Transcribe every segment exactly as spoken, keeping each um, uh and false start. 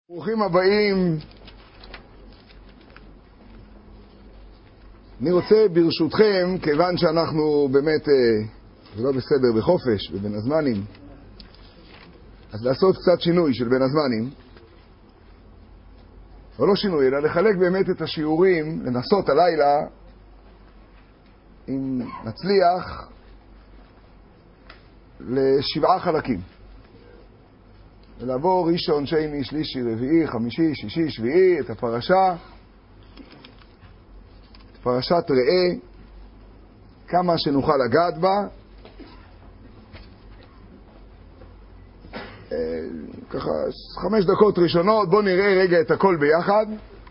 ברוכים הבאים. אני רוצה ברשותכם, כיוון שאנחנו באמת, זה לא בסדר, בחופש ובין הזמנים, אז לעשות קצת שינוי של בין הזמנים, או לא שינוי, אלא לחלק באמת את השיעורים, לנסות הלילה, אם נצליח, לשבעה חלקים. ולעבור ראשון, שני, שלישי, רביעי, חמישי, שישי, שביעי, את הפרשה, את פרשת ראה, כמה שנוכל לגעת בה. ככה, חמש דקות ראשונות, בואו נראה רגע את הכל ביחד.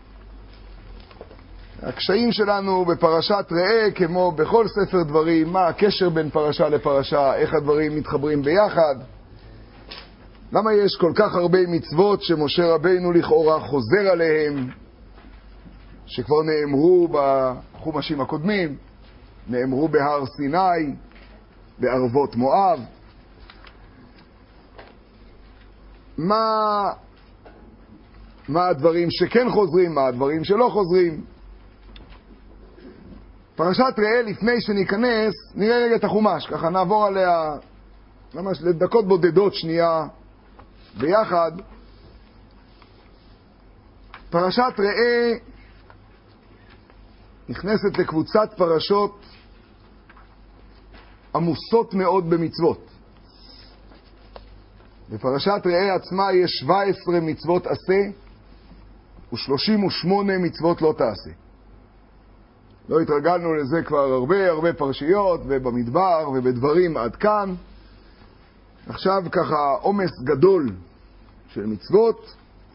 הקשיים שלנו בפרשת ראה, כמו בכל ספר דברים, מה הקשר בין פרשה לפרשה, איך הדברים מתחברים ביחד. למה יש כל כך הרבה מצוות שמשה רבינו לכאורה חוזר עליהם, שכבר נאמרו בחומשים הקודמים, נאמרו בהר סיני, בערבות מואב. מה, מה הדברים שכן חוזרים, מה הדברים שלא חוזרים. פרשת ראה, לפני שניכנס, נראה רגע את החומש, ככה נעבור עליה ממש לדקות בודדות שנייה ביחד. פרשת ראה נכנסת לקבוצת פרשות עמוסות מאוד במצוות. בפרשת ראה עצמה יש שבע עשרה מצוות עשה ו-שלושים ושמונה מצוות לא תעשה. לא התרגלנו לזה כבר הרבה הרבה פרשיות, ובמדבר ובדברים עד כאן. עכשיו ככה עומס גדול של מצוות,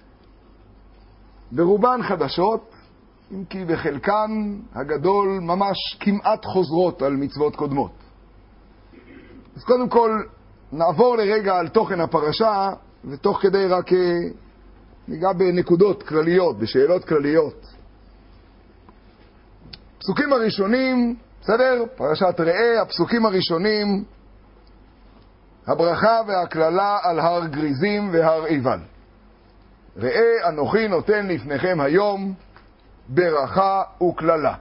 ברובן חדשות, אם כי בחלקן הגדול ממש כמעט חוזרות על מצוות קודמות. אז קודם כל נעבור לרגע על תוכן הפרשה, ותוך כדי רק ניגע בנקודות כלליות, בשאלות כלליות. פסוקים הראשונים, בסדר? פרשת ראה, הפסוקים הראשונים, הברכה והכללה על הר גריזים והר עיבל. ראה אנוכי נותן לפניכם היום ברכה וכללה.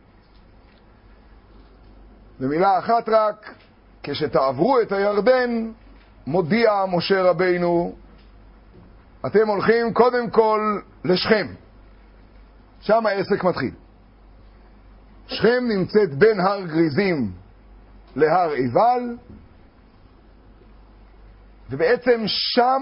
במילה אחת רק, כשתעברו את הירדן, מודיע משה רבינו, אתם הולכים קודם כל לשכם. שם העסק מתחיל. שכם נמצאת בין הר גריזים להר עיבל, ובעצם שם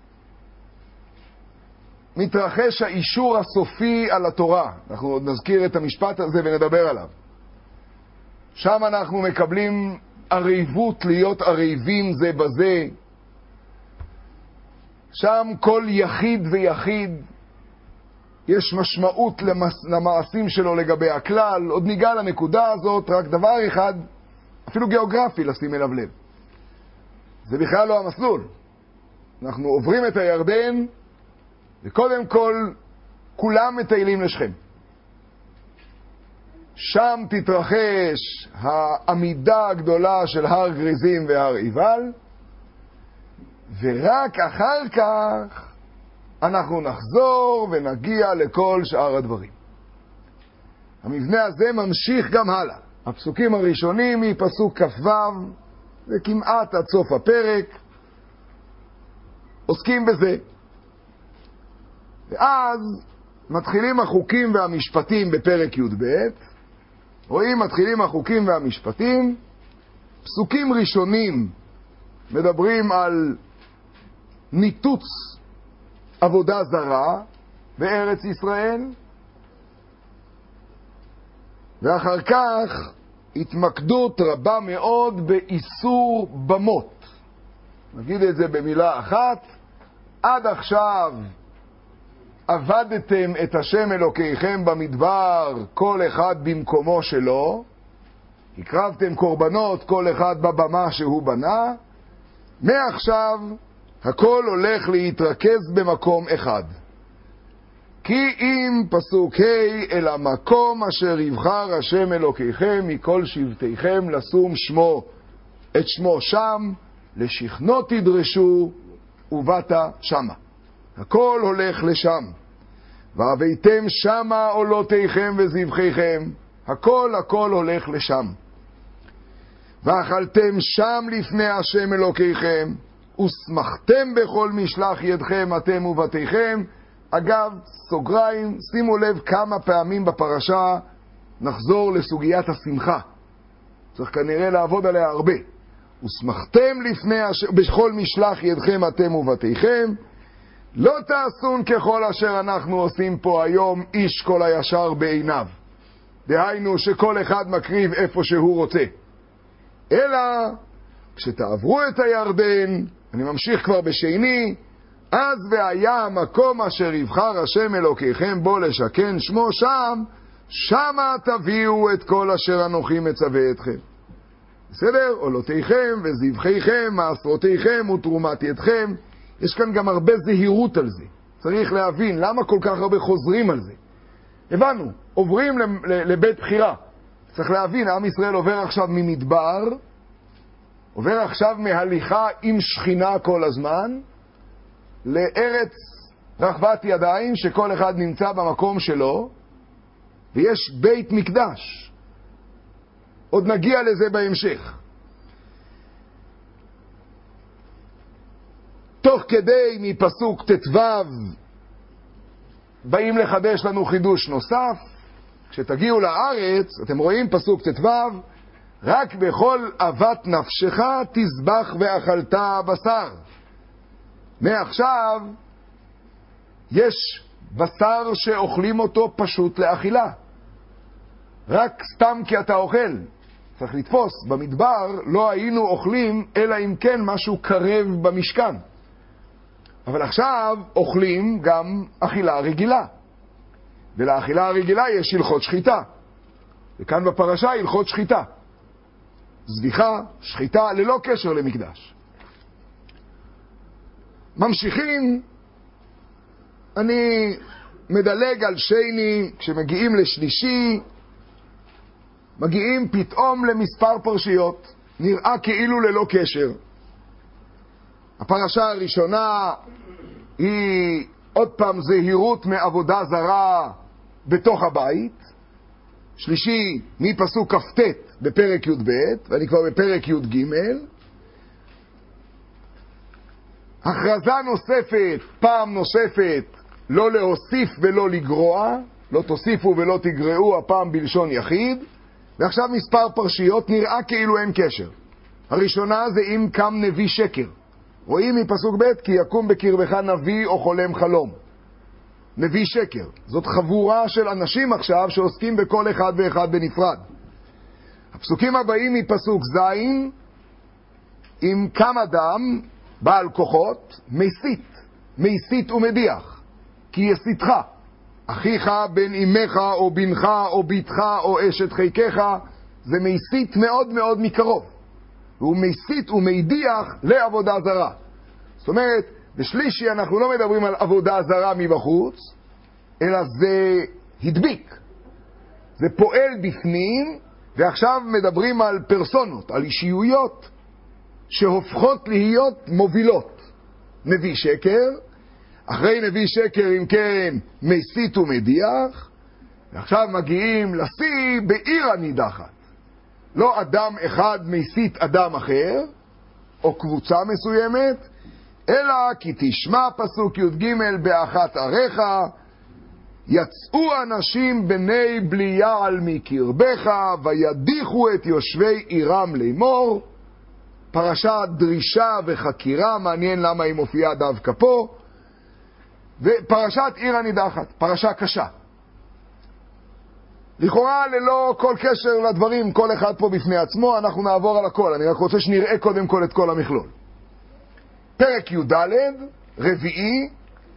מתרחש האישור הסופי על התורה. אנחנו עוד נזכיר את המשפט הזה ונדבר עליו. שם אנחנו מקבלים עריבות, להיות עריבים זה בזה. שם כל יחיד ויחיד יש משמעות למס... למעשים שלו לגבי הכלל. עוד ניגע לנקודה הזאת, רק דבר אחד, אפילו גיאוגרפי לשים אליו לב. זה בכלל לא המסלול. אנחנו עוברים את הירדן, וקודם כל כולם מטיילים לשכם. שם תתרחש העמידה הגדולה של הר גריזים והר עיבל, ורק אחר כך אנחנו נחזור ונגיע לכל שאר הדברים. המבנה הזה ממשיך גם הלאה. הפסוקים הראשונים מפסוק כ"ו וכמעט עד סוף הפרק עוסקים בזה. ואז מתחילים החוקים והמשפטים בפרק י"ב. רואים, מתחילים החוקים והמשפטים. פסוקים ראשונים מדברים על ניתוץ עבודה זרה בארץ ישראל, ואחר כך התמקדות רבה מאוד באיסור במות. נגיד את זה במילה אחת. עד עכשיו עבדתם את השם אלוקיכם במדבר, כל אחד במקומו שלו, הקרבתם קורבנות כל אחד בבמה שהוא בנה. מעכשיו הכל הולך להתרכז במקום אחד. כי אם פסוק ה' אל המקום אשר יבחר השם אלוקיכם מכל שבטיכם לשום שמו, את שמו שם לשכנו תדרשו ובאת שמה. הכל הולך לשם. והבאתם שמה עולותיכם וזבחיכם, הכל הכל הולך לשם. ואכלתם שם לפני השם אלוקיכם, ושמחתם בכל משלח ידכם אתם ובתיכם. אגב, סוגריים, שימו לב כמה פעמים בפרשה נחזור לסוגיית השמחה. צריך כנראה לעבוד עליה הרבה. ושמחתם לפני השם, בכל משלח ידכם אתם ובתיכם. לא תעשון ככל אשר אנחנו עושים פה היום, איש כל הישר בעיניו. דהיינו שכל אחד מקריב איפה שהוא רוצה. אלא, כשתעברו את הירדן, אני ממשיך כבר בשני, אז והיה המקום אשר יבחר השם אלוקיכם בו לשכן שמו שם, שמה תביאו את כל אשר אנוכי מצווה אתכם. בסדר? עולותיכם וזבחיכם, מעשרותיכם ותרומת ידכם. יש כאן גם הרבה זהירות על זה. צריך להבין למה כל כך הרבה חוזרים על זה. הבנו, עוברים לבית בחירה. צריך להבין, עם ישראל עובר עכשיו ממדבר, עובר עכשיו מהליכה עם שכינה כל הזמן, לארץ רחבת ידיים שכל אחד נמצא במקום שלו, ויש בית מקדש. עוד נגיע לזה בהמשך. תוך כדי מפסוק תתוו באים לחדש לנו חידוש נוסף. כשתגיעו לארץ, אתם רואים פסוק תתוו, רק בכל אהבת נפשך תזבח ואכלת בשר. מעכשיו יש בשר שאוכלים אותו פשוט לאכילה. רק סתם כי אתה אוכל. צריך לתפוס, במדבר לא היינו אוכלים אלא אם כן משהו קרב במשכן. אבל עכשיו אוכלים גם אכילה רגילה. ולאכילה הרגילה יש הלכות שחיטה. וכאן בפרשה הלכות שחיטה. זביחה, שחיטה, ללא קשר למקדש. ממשיכים, אני מדלג על שני, כשמגיעים לשלישי, מגיעים פתאום למספר פרשיות, נראה כאילו ללא קשר. הפרשה הראשונה היא עוד פעם זהירות מעבודה זרה בתוך הבית. שלישי מפסוק כ"ט בפרק י"ב, ואני כבר בפרק י"ג. הכרזה נוספת, פעם נוספת, לא להוסיף ולא לגרוע, לא תוסיפו ולא תגרעו, הפעם בלשון יחיד. ועכשיו מספר פרשיות, נראה כאילו אין קשר. הראשונה זה אם קם נביא שקר. רואים מפסוק ב' כי יקום בקרבך נביא או חולם חלום. נביא שקר. זאת חבורה של אנשים עכשיו שעוסקים בכל אחד ואחד בנפרד. הפסוקים הבאים מפסוק ז', אם קם אדם בעל כוחות, מסית, מסית ומדיח, כי יסיתך. אחיך, בן אמך או בנך או ביתך או אשת חיקך, זה מסית מאוד מאוד מקרוב. והוא מסית ומדיח לעבודה זרה. זאת אומרת, בשלישי אנחנו לא מדברים על עבודה זרה מבחוץ, אלא זה הדביק. זה פועל בפנים, ועכשיו מדברים על פרסונות, על אישיויות שהופכות להיות מובילות. נביא שקר, אחרי נביא שקר אם כן מסית ומדיח, ועכשיו מגיעים לשיא בעיר הנידחת. לא אדם אחד מסית אדם אחר, או קבוצה מסוימת, אלא כי תשמע פסוק י"ג באחת עריך, יצאו אנשים בני בליעל מקרבך, וידיחו את יושבי עירם לאמור. פרשת דרישה וחקירה, מעניין למה היא מופיעה דווקא פה. ופרשת עיר הנידחת, פרשה קשה. לכאורה ללא כל קשר לדברים, כל אחד פה בפני עצמו, אנחנו נעבור על הכל. אני רק רוצה שנראה קודם כל את כל המכלול. פרק י"ד, רביעי,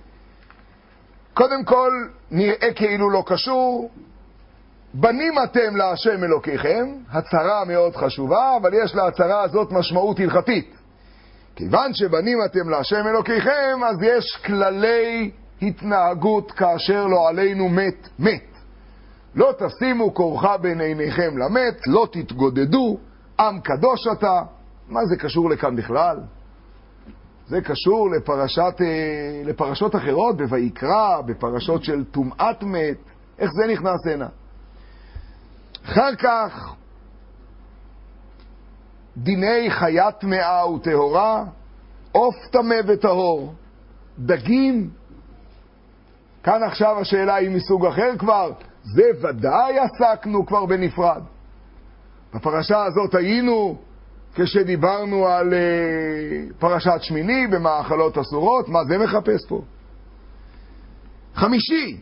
קודם כל נראה כאילו לא קשור. בנים אתם להשם אלוקיכם, הצהרה מאוד חשובה, אבל יש להצהרה הזאת משמעות הלכתית. כיוון שבנים אתם להשם אלוקיכם, אז יש כללי התנהגות כאשר לא עלינו מת מת. לא תשימו כורחה בין עיניכם למת, לא תתגודדו, עם קדוש אתה. מה זה קשור לכאן בכלל? זה קשור לפרשת, לפרשות אחרות, בויקרא, בפרשות של טומאת מת. איך זה נכנס הנה? אחר כך, דיני חיית טמאה וטהורה, עוף טמא וטהור, דגים. כאן עכשיו השאלה היא מסוג אחר כבר, זה ודאי עסקנו כבר בנפרד. בפרשה הזאת היינו כשדיברנו על uh, פרשת שמיני במאכלות אסורות. מה זה מחפש פה? חמישי,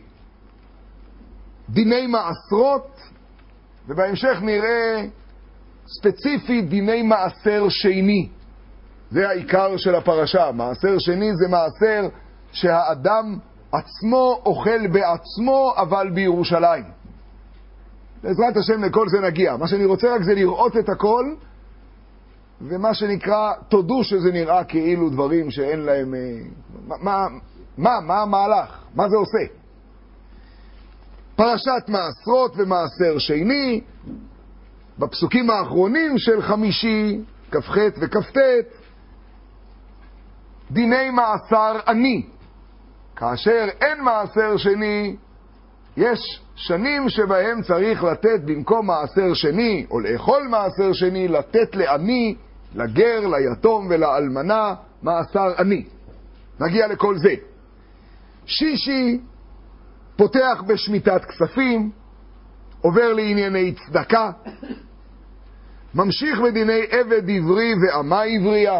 דיני מעשרות, ובהמשך נראה ספציפית דיני מעשר שני. זה העיקר של הפרשה. מעשר שני זה מעשר שהאדם עצמו אוכל בעצמו, אבל בירושלים. בעזרת השם לכל זה נגיע. מה שאני רוצה רק זה לראות את הכל, ומה שנקרא, תודו שזה נראה כאילו דברים שאין להם... מה, מה, מה המהלך? מה זה עושה? פרשת מעשרות ומעשר שני, בפסוקים האחרונים של חמישי, כ"ח וכ"ט, דיני מעשר עני. כאשר אין מעשר שני, יש שנים שבהם צריך לתת במקום מעשר שני, או לאכול מעשר שני, לתת לעני, לגר, ליתום ולאלמנה, מעשר עני. נגיע לכל זה. שישי, פותח בשמיטת כספים, עובר לענייני צדקה, ממשיך בדיני עבד עברי ואמה עברייה.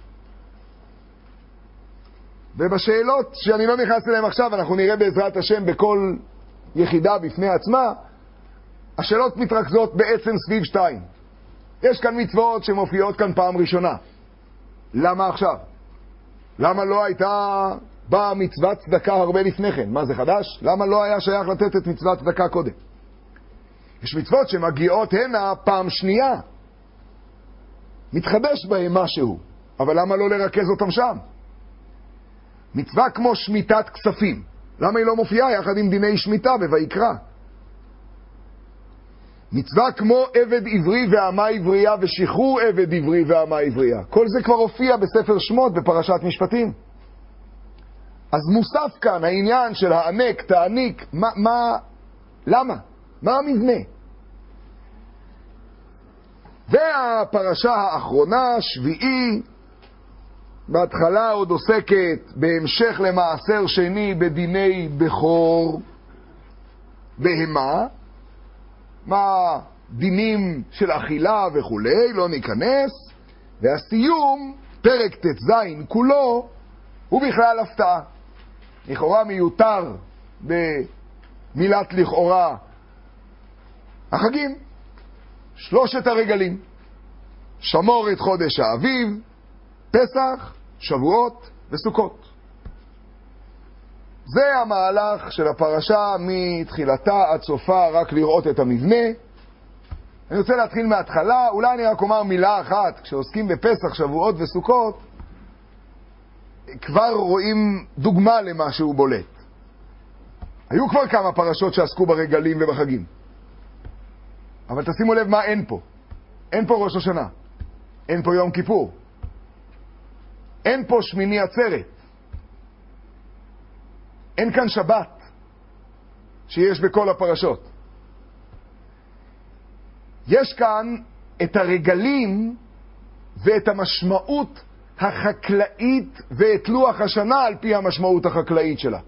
ובשאלות שאני לא נכנס אליהם עכשיו, אנחנו נראה בעזרת השם בכל יחידה בפני עצמה, השאלות מתרכזות בעצם סביב שתיים. יש כאן מצוות שמופיעות כאן פעם ראשונה. למה עכשיו? למה לא הייתה באה מצוות צדקה הרבה לפני כן? מה זה חדש? למה לא היה שייך לתת את מצוות צדקה קודם? יש מצוות שמגיעות הנה פעם שנייה. מתחדש בהם משהו, אבל למה לא לרכז אותם שם? מצווה כמו שמיטת כספים, למה היא לא מופיעה יחד עם דיני שמיטה בויקרא? מצווה כמו עבד עברי ואמה עברייה ושחרור עבד עברי ואמה עברייה, כל זה כבר הופיע בספר שמות בפרשת משפטים. אז מוסף כאן העניין של הענק, תעניק, מה, מה, למה? מה המבנה? והפרשה האחרונה, שביעי, בהתחלה עוד עוסקת בהמשך למעשר שני בדיני בכור בהמה, מה דינים של אכילה וכולי, לא ניכנס. והסיום, פרק ת' כולו, הוא בכלל הפתעה. לכאורה מיותר במילת לכאורה החגים, שלושת הרגלים, שמורת חודש האביב, פסח, שבועות וסוכות. זה המהלך של הפרשה מתחילתה עד סופה, רק לראות את המבנה. אני רוצה להתחיל מההתחלה, אולי אני רק אומר מילה אחת. כשעוסקים בפסח, שבועות וסוכות, כבר רואים דוגמה למה שהוא בולט. היו כבר כמה פרשות שעסקו ברגלים ובחגים, אבל תשימו לב מה אין פה. אין פה ראש השנה, אין פה יום כיפור, אין פה שמיני עצרת, אין כאן שבת שיש בכל הפרשות. יש כאן את הרגלים ואת המשמעות החקלאית ואת לוח השנה על פי המשמעות החקלאית שלה.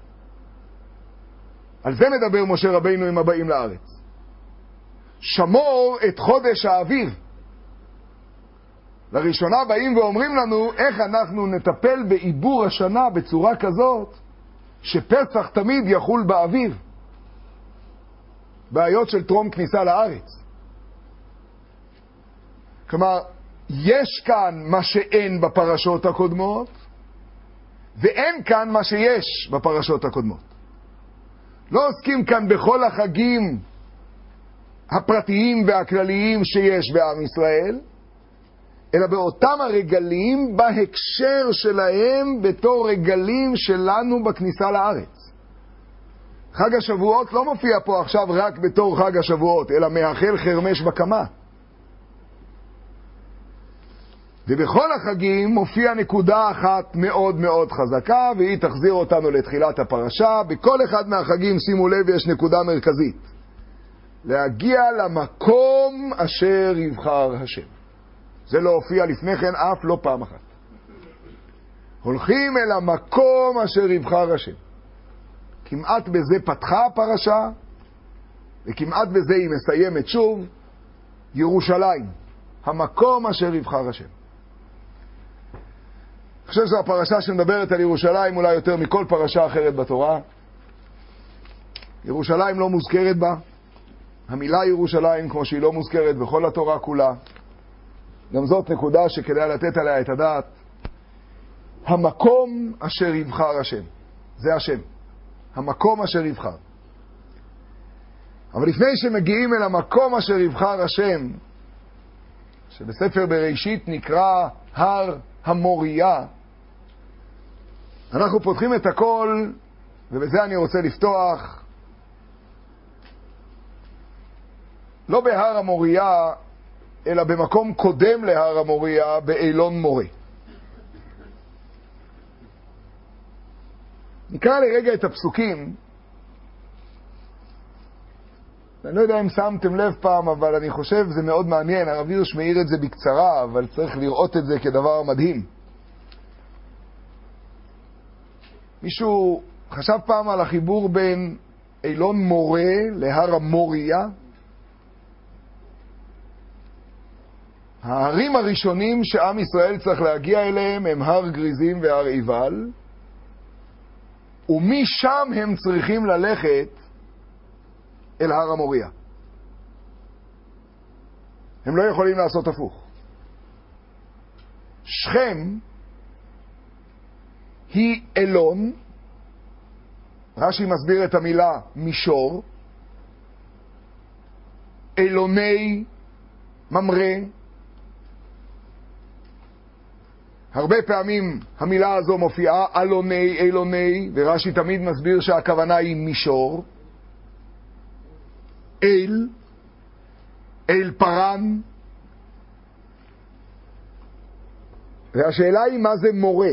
על זה מדבר משה רבינו עם הבאים לארץ. שמור את חודש האביב. לראשונה באים ואומרים לנו איך אנחנו נטפל בעיבור השנה בצורה כזאת שפסח תמיד יחול באביב. בעיות של טרום כניסה לארץ. כלומר, יש כאן מה שאין בפרשות הקודמות, ואין כאן מה שיש בפרשות הקודמות. לא עוסקים כאן בכל החגים הפרטיים והכלליים שיש בעם ישראל, אלא באותם הרגלים בהקשר שלהם בתור רגלים שלנו בכניסה לארץ. חג השבועות לא מופיע פה עכשיו רק בתור חג השבועות, אלא מאחל חרמש בקמה. ובכל החגים מופיע נקודה אחת מאוד מאוד חזקה, והיא תחזיר אותנו לתחילת הפרשה. בכל אחד מהחגים, שימו לב, יש נקודה מרכזית. להגיע למקום אשר יבחר השם. זה לא הופיע לפני כן אף לא פעם אחת. הולכים אל המקום אשר יבחר השם. כמעט בזה פתחה הפרשה, וכמעט בזה היא מסיימת שוב. ירושלים, המקום אשר יבחר השם. אני חושב שזו הפרשה שמדברת על ירושלים אולי יותר מכל פרשה אחרת בתורה. ירושלים לא מוזכרת בה. המילה ירושלים, כמו שהיא לא מוזכרת בכל התורה כולה. גם זאת נקודה שכדאי לתת עליה את הדעת. המקום אשר יבחר השם. זה השם. המקום אשר יבחר. אבל לפני שמגיעים אל המקום אשר יבחר השם, שבספר בראשית נקרא הר המוריה, אנחנו פותחים את הכל, ובזה אני רוצה לפתוח, לא בהר המוריה, אלא במקום קודם להר המוריה, באילון מורה. נקרא לרגע את הפסוקים. אני לא יודע אם שמתם לב פעם, אבל אני חושב זה מאוד מעניין. הרב הירש מאיר את זה בקצרה, אבל צריך לראות את זה כדבר מדהים. מישהו חשב פעם על החיבור בין אילון מורה להר המוריה? ההרים הראשונים שעם ישראל צריך להגיע אליהם הם הר גריזים והר עיבל, ומשם הם צריכים ללכת אל הר המוריה. הם לא יכולים לעשות הפוך. שכם היא אילון, רש"י מסביר את המילה מישור, אילוני ממרא. הרבה פעמים המילה הזו מופיעה אלוני, אילוני, ורש"י תמיד מסביר שהכוונה היא מישור. אל, אל פרן. והשאלה היא מה זה מורה.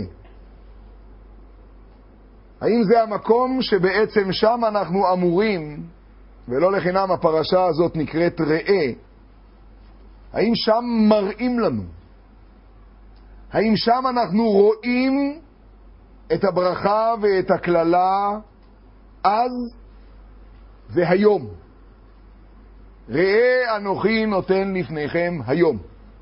האם זה המקום שבעצם שם אנחנו אמורים, ולא לחינם הפרשה הזאת נקראת ראה, האם שם מראים לנו? האם שם אנחנו רואים את הברכה ואת הכללה אז והיום? ראה אנוכי נותן לפניכם היום.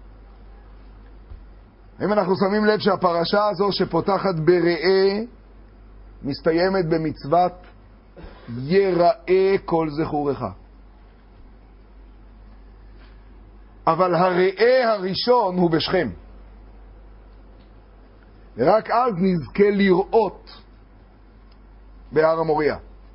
האם אנחנו שמים לב שהפרשה הזו שפותחת בראה מסתיימת במצוות יראה כל זכורך? אבל הראה הראשון הוא בשכם. ורק אז נזכה לראות בהר המוריה.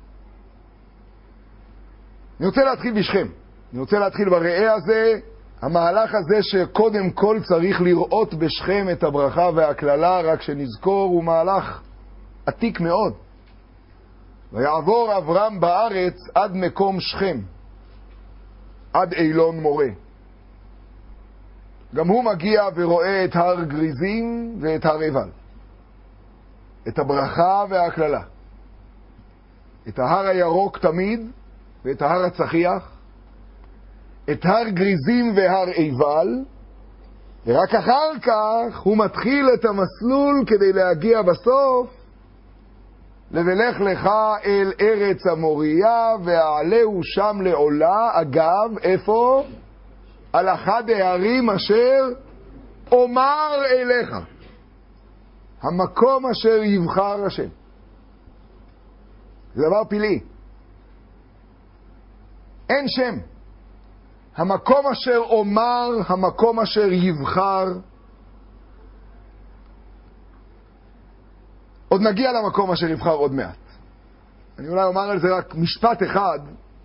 אני רוצה להתחיל בשכם. אני רוצה להתחיל בראה הזה, המהלך הזה שקודם כל צריך לראות בשכם את הברכה והכללה, רק שנזכור, הוא מהלך עתיק מאוד. ויעבור אברהם בארץ עד מקום שכם, עד אילון מורה. גם הוא מגיע ורואה את הר גריזים ואת הר עיבל. את הברכה והכללה. את ההר הירוק תמיד ואת ההר הצחיח. את הר גריזים והר עיבל. ורק אחר כך הוא מתחיל את המסלול כדי להגיע בסוף לבלך לך אל ארץ המוריה והעלהו שם לעולה. אגב, איפה? על אחד הערים אשר אומר אליך. המקום אשר יבחר השם. זה דבר פילי. אין שם. המקום אשר אומר, המקום אשר יבחר. עוד נגיע למקום אשר יבחר עוד מעט. אני אולי אומר על זה רק משפט אחד.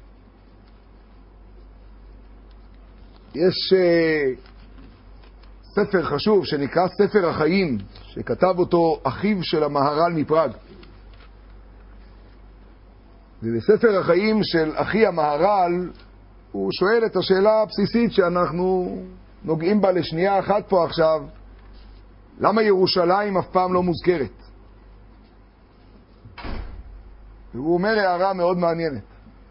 יש uh, ספר חשוב שנקרא ספר החיים, שכתב אותו אחיו של המהר"ל מפראג. ובספר החיים של אחי המהר"ל הוא שואל את השאלה הבסיסית שאנחנו נוגעים בה לשנייה אחת פה עכשיו. למה ירושלים אף פעם לא מוזכרת? והוא אומר הערה מאוד מעניינת.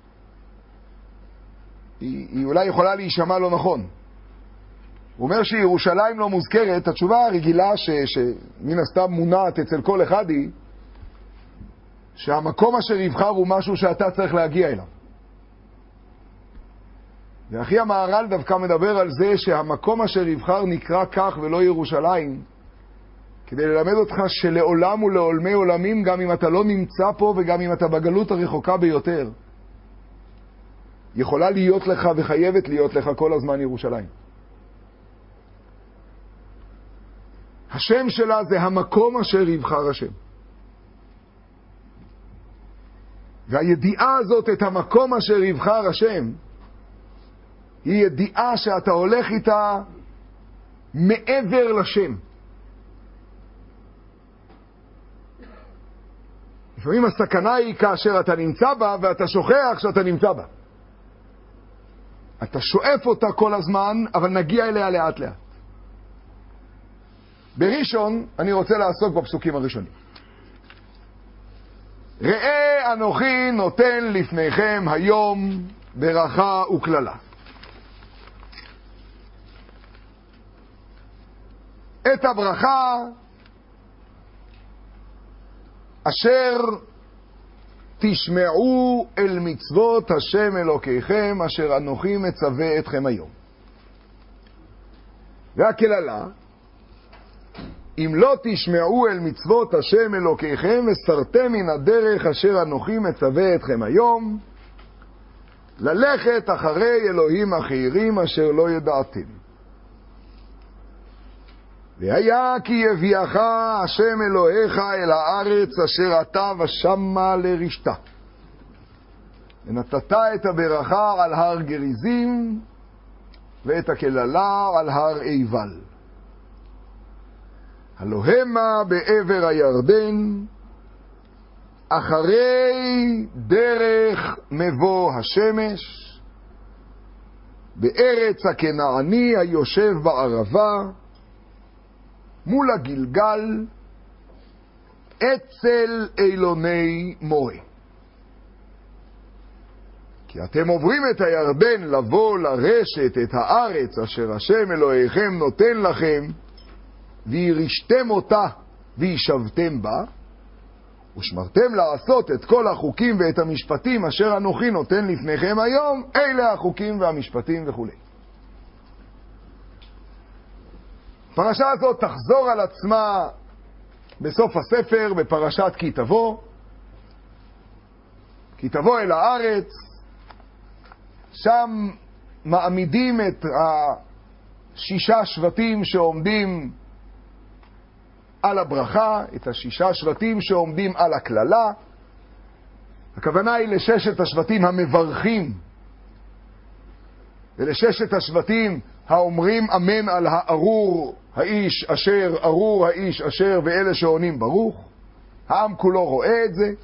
היא, היא אולי יכולה להישמע לא נכון. הוא אומר שירושלים לא מוזכרת, התשובה הרגילה ש, שמן הסתם מונעת אצל כל אחד היא, שהמקום אשר יבחר הוא משהו שאתה צריך להגיע אליו. ואחי המהר"ל דווקא מדבר על זה שהמקום אשר יבחר נקרא כך ולא ירושלים, כדי ללמד אותך שלעולם ולעולמי עולמים, גם אם אתה לא נמצא פה וגם אם אתה בגלות הרחוקה ביותר, יכולה להיות לך וחייבת להיות לך כל הזמן ירושלים. השם שלה זה המקום אשר יבחר השם. והידיעה הזאת, את המקום אשר יבחר השם, היא ידיעה שאתה הולך איתה מעבר לשם. לפעמים הסכנה היא כאשר אתה נמצא בה ואתה שוכח שאתה נמצא בה. אתה שואף אותה כל הזמן, אבל נגיע אליה לאט לאט. בראשון אני רוצה לעסוק בפסוקים הראשונים. ראה אנוכי נותן לפניכם היום ברכה וכללה. את הברכה אשר תשמעו אל מצוות השם אלוקיכם אשר אנוכי מצווה אתכם היום. והכללה, אם לא תשמעו אל מצוות השם אלוקיכם וסרתם מן הדרך אשר אנוכי מצווה אתכם היום, ללכת אחרי אלוהים אחרים אשר לא ידעתם. והיה כי יביאך השם אלוהיך אל הארץ אשר אתה ושמה לרשתה. ונתת את הברכה על הר גריזים ואת הכללה על הר עיבל. הלוהמה בעבר הירדן, אחרי דרך מבוא השמש, בארץ הכנעני היושב בערבה, מול הגלגל, אצל אילוני מורה. כי אתם עוברים את הירדן לבוא לרשת את הארץ אשר השם אלוהיכם נותן לכם, וירשתם אותה וישבתם בה, ושמרתם לעשות את כל החוקים ואת המשפטים אשר אנוכי נותן לפניכם היום, אלה החוקים והמשפטים וכו'. הפרשה הזאת תחזור על עצמה בסוף הספר בפרשת כי תבוא. כי תבוא אל הארץ, שם מעמידים את השישה שבטים שעומדים על הברכה, את השישה שבטים שעומדים על הכללה. הכוונה היא לששת השבטים המברכים, ולששת השבטים האומרים אמן על הארור האיש אשר, ארור האיש אשר, ואלה שעונים ברוך. העם כולו רואה את זה.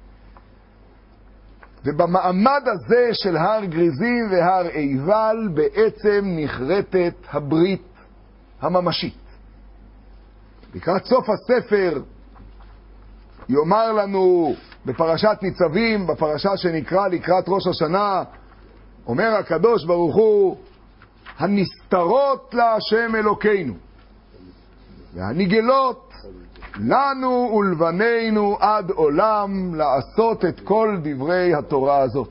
ובמעמד הזה של הר גריזים והר עיבל בעצם נחרטת הברית הממשית. לקראת סוף הספר יאמר לנו בפרשת ניצבים, בפרשה שנקרא לקראת ראש השנה, אומר הקדוש ברוך הוא, הנסתרות להשם אלוקינו והנגלות לנו ולבנינו עד עולם לעשות את כל דברי התורה הזאת.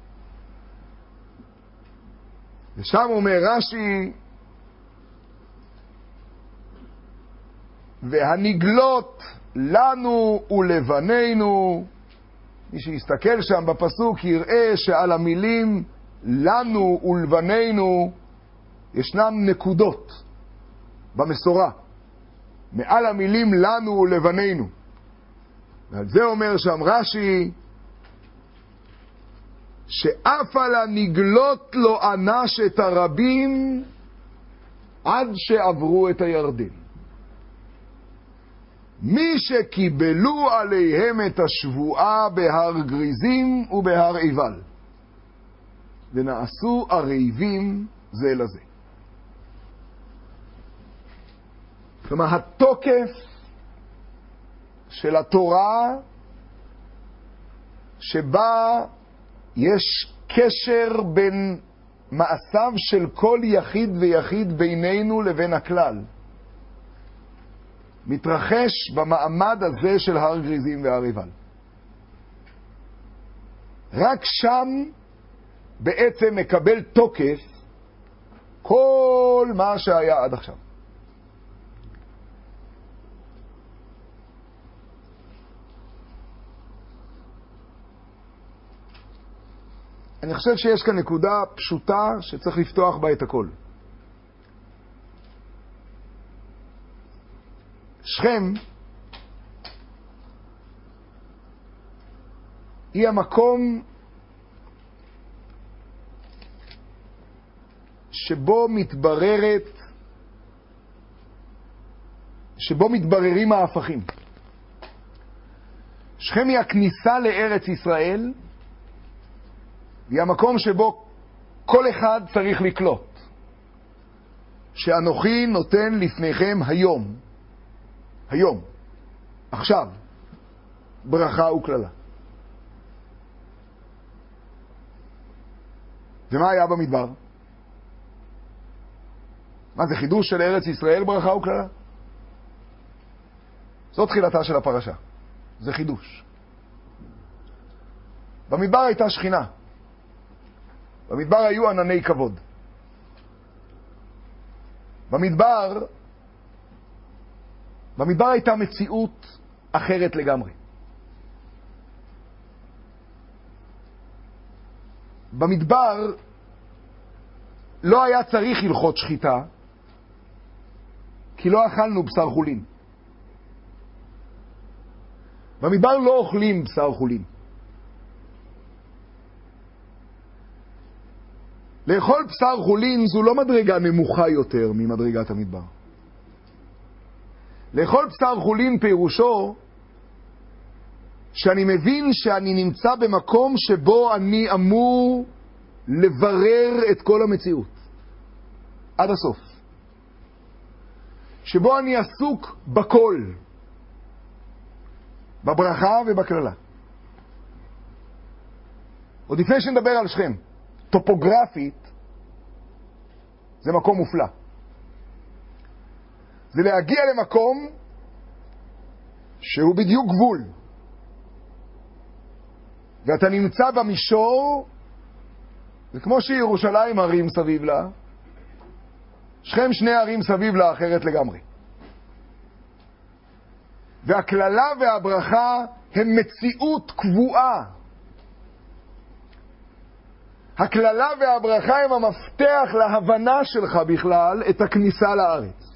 ושם אומר רש"י, והנגלות לנו ולבנינו. מי שיסתכל שם בפסוק יראה שעל המילים לנו ולבנינו ישנם נקודות במסורה, מעל המילים לנו ולבנינו. ועל זה אומר שם רש"י, שאף על הנגלות לא אנש את הרבים עד שעברו את הירדן. מי שקיבלו עליהם את השבועה בהר גריזים ובהר עיבל, ונעשו ערבים זה לזה. כלומר, התוקף של התורה שבה יש קשר בין מעשיו של כל יחיד ויחיד בינינו לבין הכלל, מתרחש במעמד הזה של הר גריזים והר עיבל. רק שם בעצם מקבל תוקף כל מה שהיה עד עכשיו. אני חושב שיש כאן נקודה פשוטה שצריך לפתוח בה את הכל. שכם היא המקום שבו מתבררת, שבו מתבררים ההפכים. שכם היא הכניסה לארץ ישראל, היא המקום שבו כל אחד צריך לקלוט שאנוכי נותן לפניכם היום, היום, עכשיו, ברכה וכללה. ומה היה במדבר? מה זה חידוש של ארץ ישראל, ברכה וכללה? זאת תחילתה של הפרשה. זה חידוש. במדבר הייתה שכינה. במדבר היו ענני כבוד. במדבר, במדבר הייתה מציאות אחרת לגמרי. במדבר לא היה צריך הלכות שחיטה, כי לא אכלנו בשר חולין. במדבר לא אוכלים בשר חולין. לאכול בשר חולין זו לא מדרגה נמוכה יותר ממדרגת המדבר. לאכול בשר חולין פירושו שאני מבין שאני נמצא במקום שבו אני אמור לברר את כל המציאות עד הסוף, שבו אני עסוק בכל, בברכה ובכללה. עוד לפני שנדבר על שכם, טופוגרפית זה מקום מופלא. זה להגיע למקום שהוא בדיוק גבול, ואתה נמצא במישור, וכמו שירושלים ערים סביב לה, שכם שני ערים סביב לה אחרת לגמרי. והכללה והברכה הם מציאות קבועה. הכללה והברכה הם המפתח להבנה שלך בכלל את הכניסה לארץ.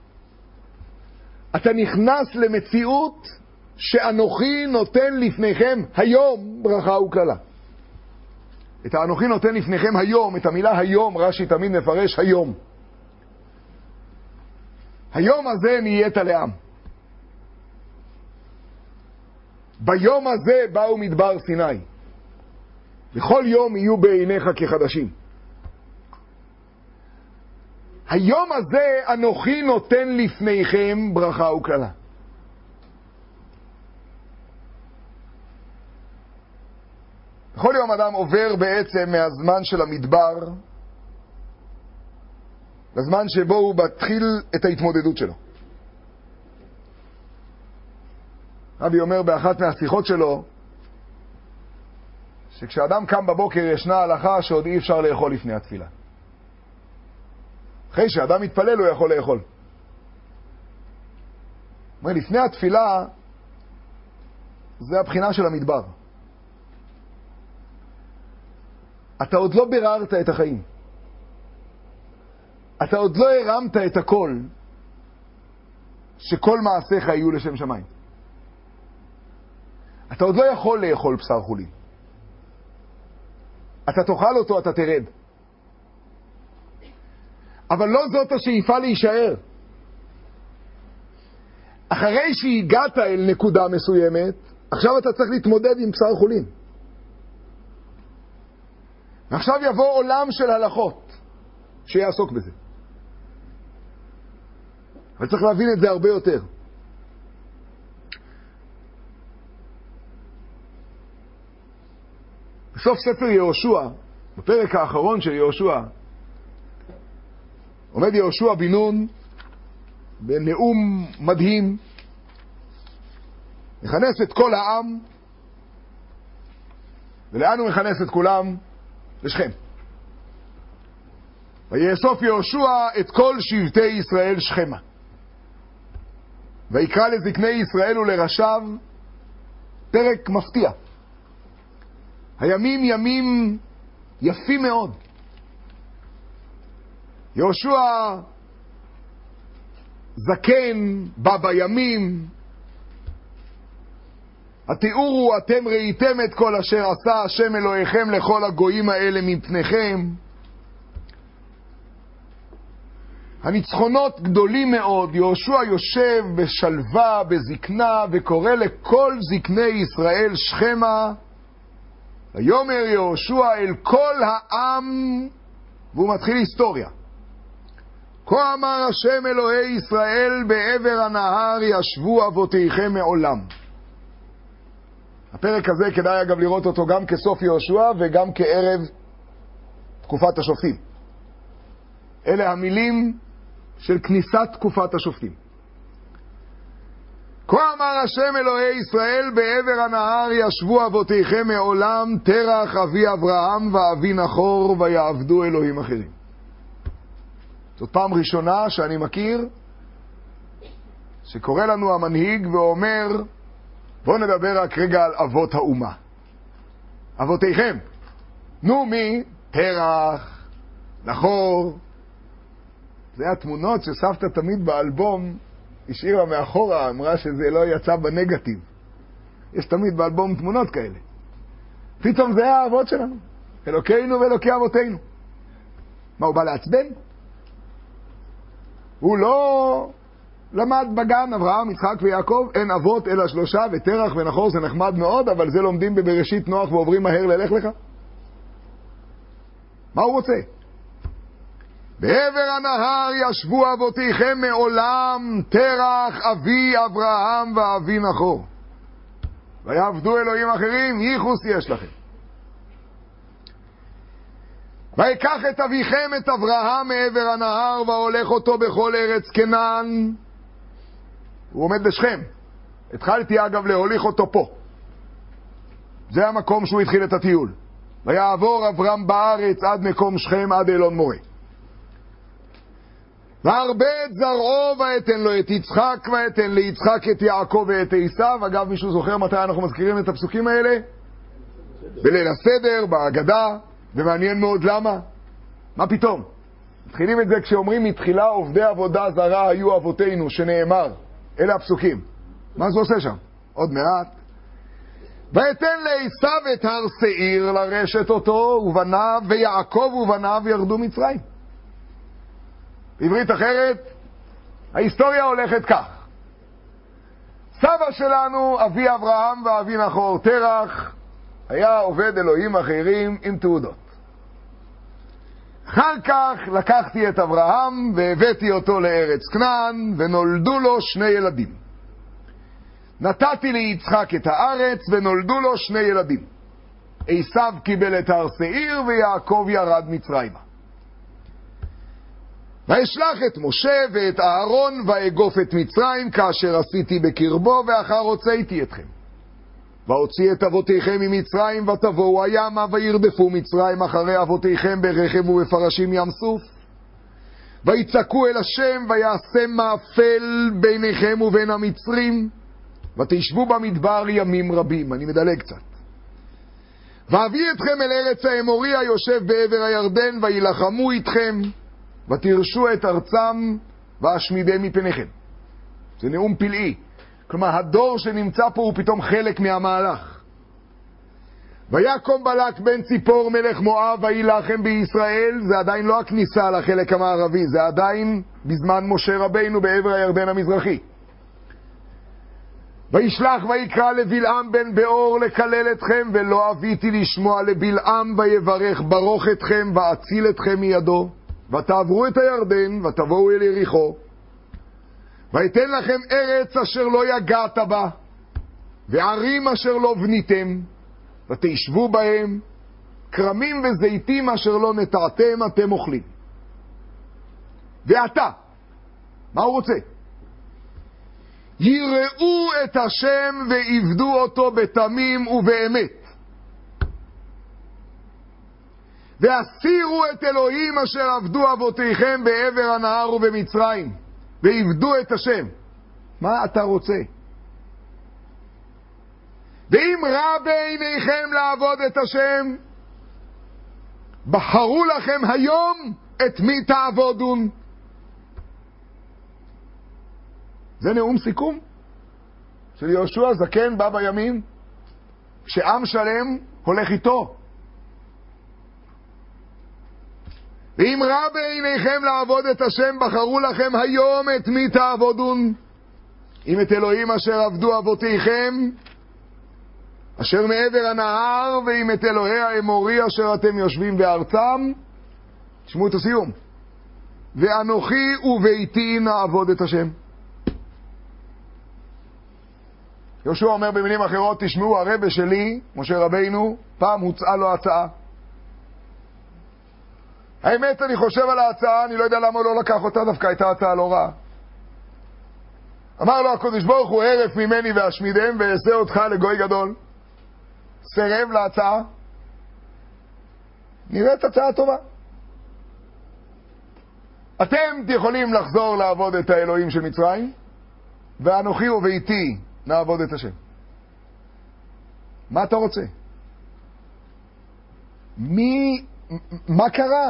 אתה נכנס למציאות שאנוכי נותן לפניכם היום ברכה וכללה. את האנוכי נותן לפניכם היום, את המילה היום, רש"י תמיד מפרש היום. היום הזה נהיית לעם. ביום הזה באו מדבר סיני. בכל יום יהיו בעיניך כחדשים. היום הזה אנוכי נותן לפניכם ברכה וכללה. בכל יום אדם עובר בעצם מהזמן של המדבר לזמן שבו הוא מתחיל את ההתמודדות שלו. רבי אומר באחת מהשיחות שלו שכשאדם קם בבוקר ישנה הלכה שעוד אי אפשר לאכול לפני התפילה. אחרי שאדם מתפלל הוא יכול לאכול. אומר, לפני התפילה זה הבחינה של המדבר. אתה עוד לא ביררת את החיים. אתה עוד לא הרמת את הכל שכל מעשיך יהיו לשם שמיים. אתה עוד לא יכול לאכול בשר חולין. אתה תאכל אותו, אתה תרד. אבל לא זאת השאיפה להישאר. אחרי שהגעת אל נקודה מסוימת, עכשיו אתה צריך להתמודד עם בשר חולין. ועכשיו יבוא עולם של הלכות שיעסוק בזה. אבל צריך להבין את זה הרבה יותר. בסוף ספר יהושע, בפרק האחרון של יהושע, עומד יהושע בן נון בנאום מדהים, מכנס את כל העם, ולאן הוא מכנס את כולם? לשכם. ויאסוף יהושע את כל שבטי ישראל שכמה, ויקרא לזקני ישראל ולראשיו. פרק מפתיע. הימים ימים יפים מאוד. יהושע זקן בא בימים. התיאור הוא, אתם ראיתם את כל אשר עשה השם אלוהיכם לכל הגויים האלה מפניכם. הניצחונות גדולים מאוד. יהושע יושב בשלווה, בזקנה, וקורא לכל זקני ישראל שכמה. ויאמר יהושע אל כל העם, והוא מתחיל היסטוריה. כה אמר השם אלוהי ישראל, בעבר הנהר ישבו אבותיכם מעולם. הפרק הזה כדאי אגב לראות אותו גם כסוף יהושע וגם כערב תקופת השופטים. אלה המילים של כניסת תקופת השופטים. כה אמר השם אלוהי ישראל, בעבר הנהר ישבו אבותיכם מעולם, תרח אבי אברהם ואבי נחור, ויעבדו אלוהים אחרים. זאת פעם ראשונה שאני מכיר שקורא לנו המנהיג ואומר, בואו נדבר רק רגע על אבות האומה. אבותיכם. נו מי? תרח, נחור. זה התמונות שסבתא תמיד באלבום השאירה מאחורה, אמרה שזה לא יצא בנגטיב. יש תמיד באלבום תמונות כאלה. פתאום זה האבות שלנו. אלוקינו ואלוקי אבותינו. מה, הוא בא לעצבן? הוא לא למד בגן אברהם, יצחק ויעקב, אין אבות אלא שלושה, ותרח ונחור זה נחמד מאוד, אבל זה לומדים בבראשית נוח ועוברים מהר ללך לך. מה הוא רוצה? בעבר הנהר ישבו אבותיכם מעולם, תרח אבי אברהם ואבי נחור, ויעבדו אלוהים אחרים, ייחוס יש לכם. ויקח את אביכם את אברהם מעבר הנהר, והולך אותו בכל ארץ כנען. הוא עומד בשכם. התחלתי אגב להוליך אותו פה. זה המקום שהוא התחיל את הטיול. ויעבור אברהם בארץ עד מקום שכם, עד אלון מורה. והרבה את זרעו, ואתן לו את יצחק, ואתן ליצחק את יעקב ואת עשיו. אגב, מישהו זוכר מתי אנחנו מזכירים את הפסוקים האלה? בליל הסדר, בהגדה. ומעניין מאוד למה. מה פתאום? מתחילים את זה כשאומרים מתחילה עובדי עבודה זרה היו אבותינו, שנאמר. אלה הפסוקים. מה זה עושה שם? עוד מעט. ואתן לעשיו את הר שעיר לרשת אותו, ובניו, ויעקב ובניו ירדו מצרים. בעברית אחרת, ההיסטוריה הולכת כך. סבא שלנו, אבי אברהם ואבי נחור, תרח, היה עובד אלוהים אחרים עם תעודות. אחר כך לקחתי את אברהם והבאתי אותו לארץ כנען, ונולדו לו שני ילדים. נתתי ליצחק את הארץ ונולדו לו שני ילדים. עשיו קיבל את הר שעיר ויעקב ירד מצרימה. ואשלח את משה ואת אהרון ואגוף את מצרים כאשר עשיתי בקרבו, ואחר הוצאתי אתכם. והוציא את אבותיכם ממצרים, ותבואו הימה וירדפו מצרים אחרי אבותיכם ברכב ובפרשים ים סוף. ויצעקו אל השם, ויעשה מאפל ביניכם ובין המצרים, ותשבו במדבר ימים רבים. אני מדלג קצת. ואביא אתכם אל ארץ האמורי היושב בעבר הירדן, וילחמו איתכם, ותרשו את ארצם, ואשמידם מפניכם. זה נאום פלאי. כלומר, הדור שנמצא פה הוא פתאום חלק מהמהלך. ויקום בלק בן ציפור מלך מואב וילחם בישראל. זה עדיין לא הכניסה לחלק המערבי, זה עדיין בזמן משה רבינו בעבר הירדן המזרחי. וישלח ויקרא לבלעם בן באור לקלל אתכם, ולא אביתי לשמוע לבלעם, ויברך ברוך אתכם ואציל אתכם מידו. ותעברו את הירדן ותבואו אל יריחו. ויתן לכם ארץ אשר לא יגעת בה, וערים אשר לא בניתם, ותשבו בהם, כרמים וזיתים אשר לא נטעתם אתם אוכלים. ועתה, מה הוא רוצה? יראו את השם ועבדו אותו בתמים ובאמת. והסירו את אלוהים אשר עבדו אבותיכם בעבר הנהר ובמצרים, ועבדו את השם. מה אתה רוצה? ואם רע בעיניכם לעבוד את השם, בחרו לכם היום את מי תעבודון. זה נאום סיכום של יהושע זקן בא בימים כשעם שלם הולך איתו. ואם רע בעיניכם לעבוד את השם, בחרו לכם היום את מי תעבודון. אם את אלוהים אשר עבדו אבותיכם אשר מעבר הנהר, ואם את אלוהי האמורי אשר אתם יושבים בארצם. תשמעו את הסיום. ואנוכי וביתי נעבוד את השם. יהושע אומר במילים אחרות, תשמעו, הרב שלי, משה רבינו, פעם הוצעה לו הצעה. האמת, אני חושב על ההצעה, אני לא יודע למה לא לקח אותה, דווקא הייתה הצעה לא רעה. אמר לו הקדוש ברוך הוא, הרף ממני ואשמידם ואעשה אותך לגוי גדול. סירב להצעה. נראית הצעה טובה. אתם יכולים לחזור לעבוד את האלוהים של מצרים, ואנוכי וביתי נעבוד את השם. מה אתה רוצה? מי... מה קרה?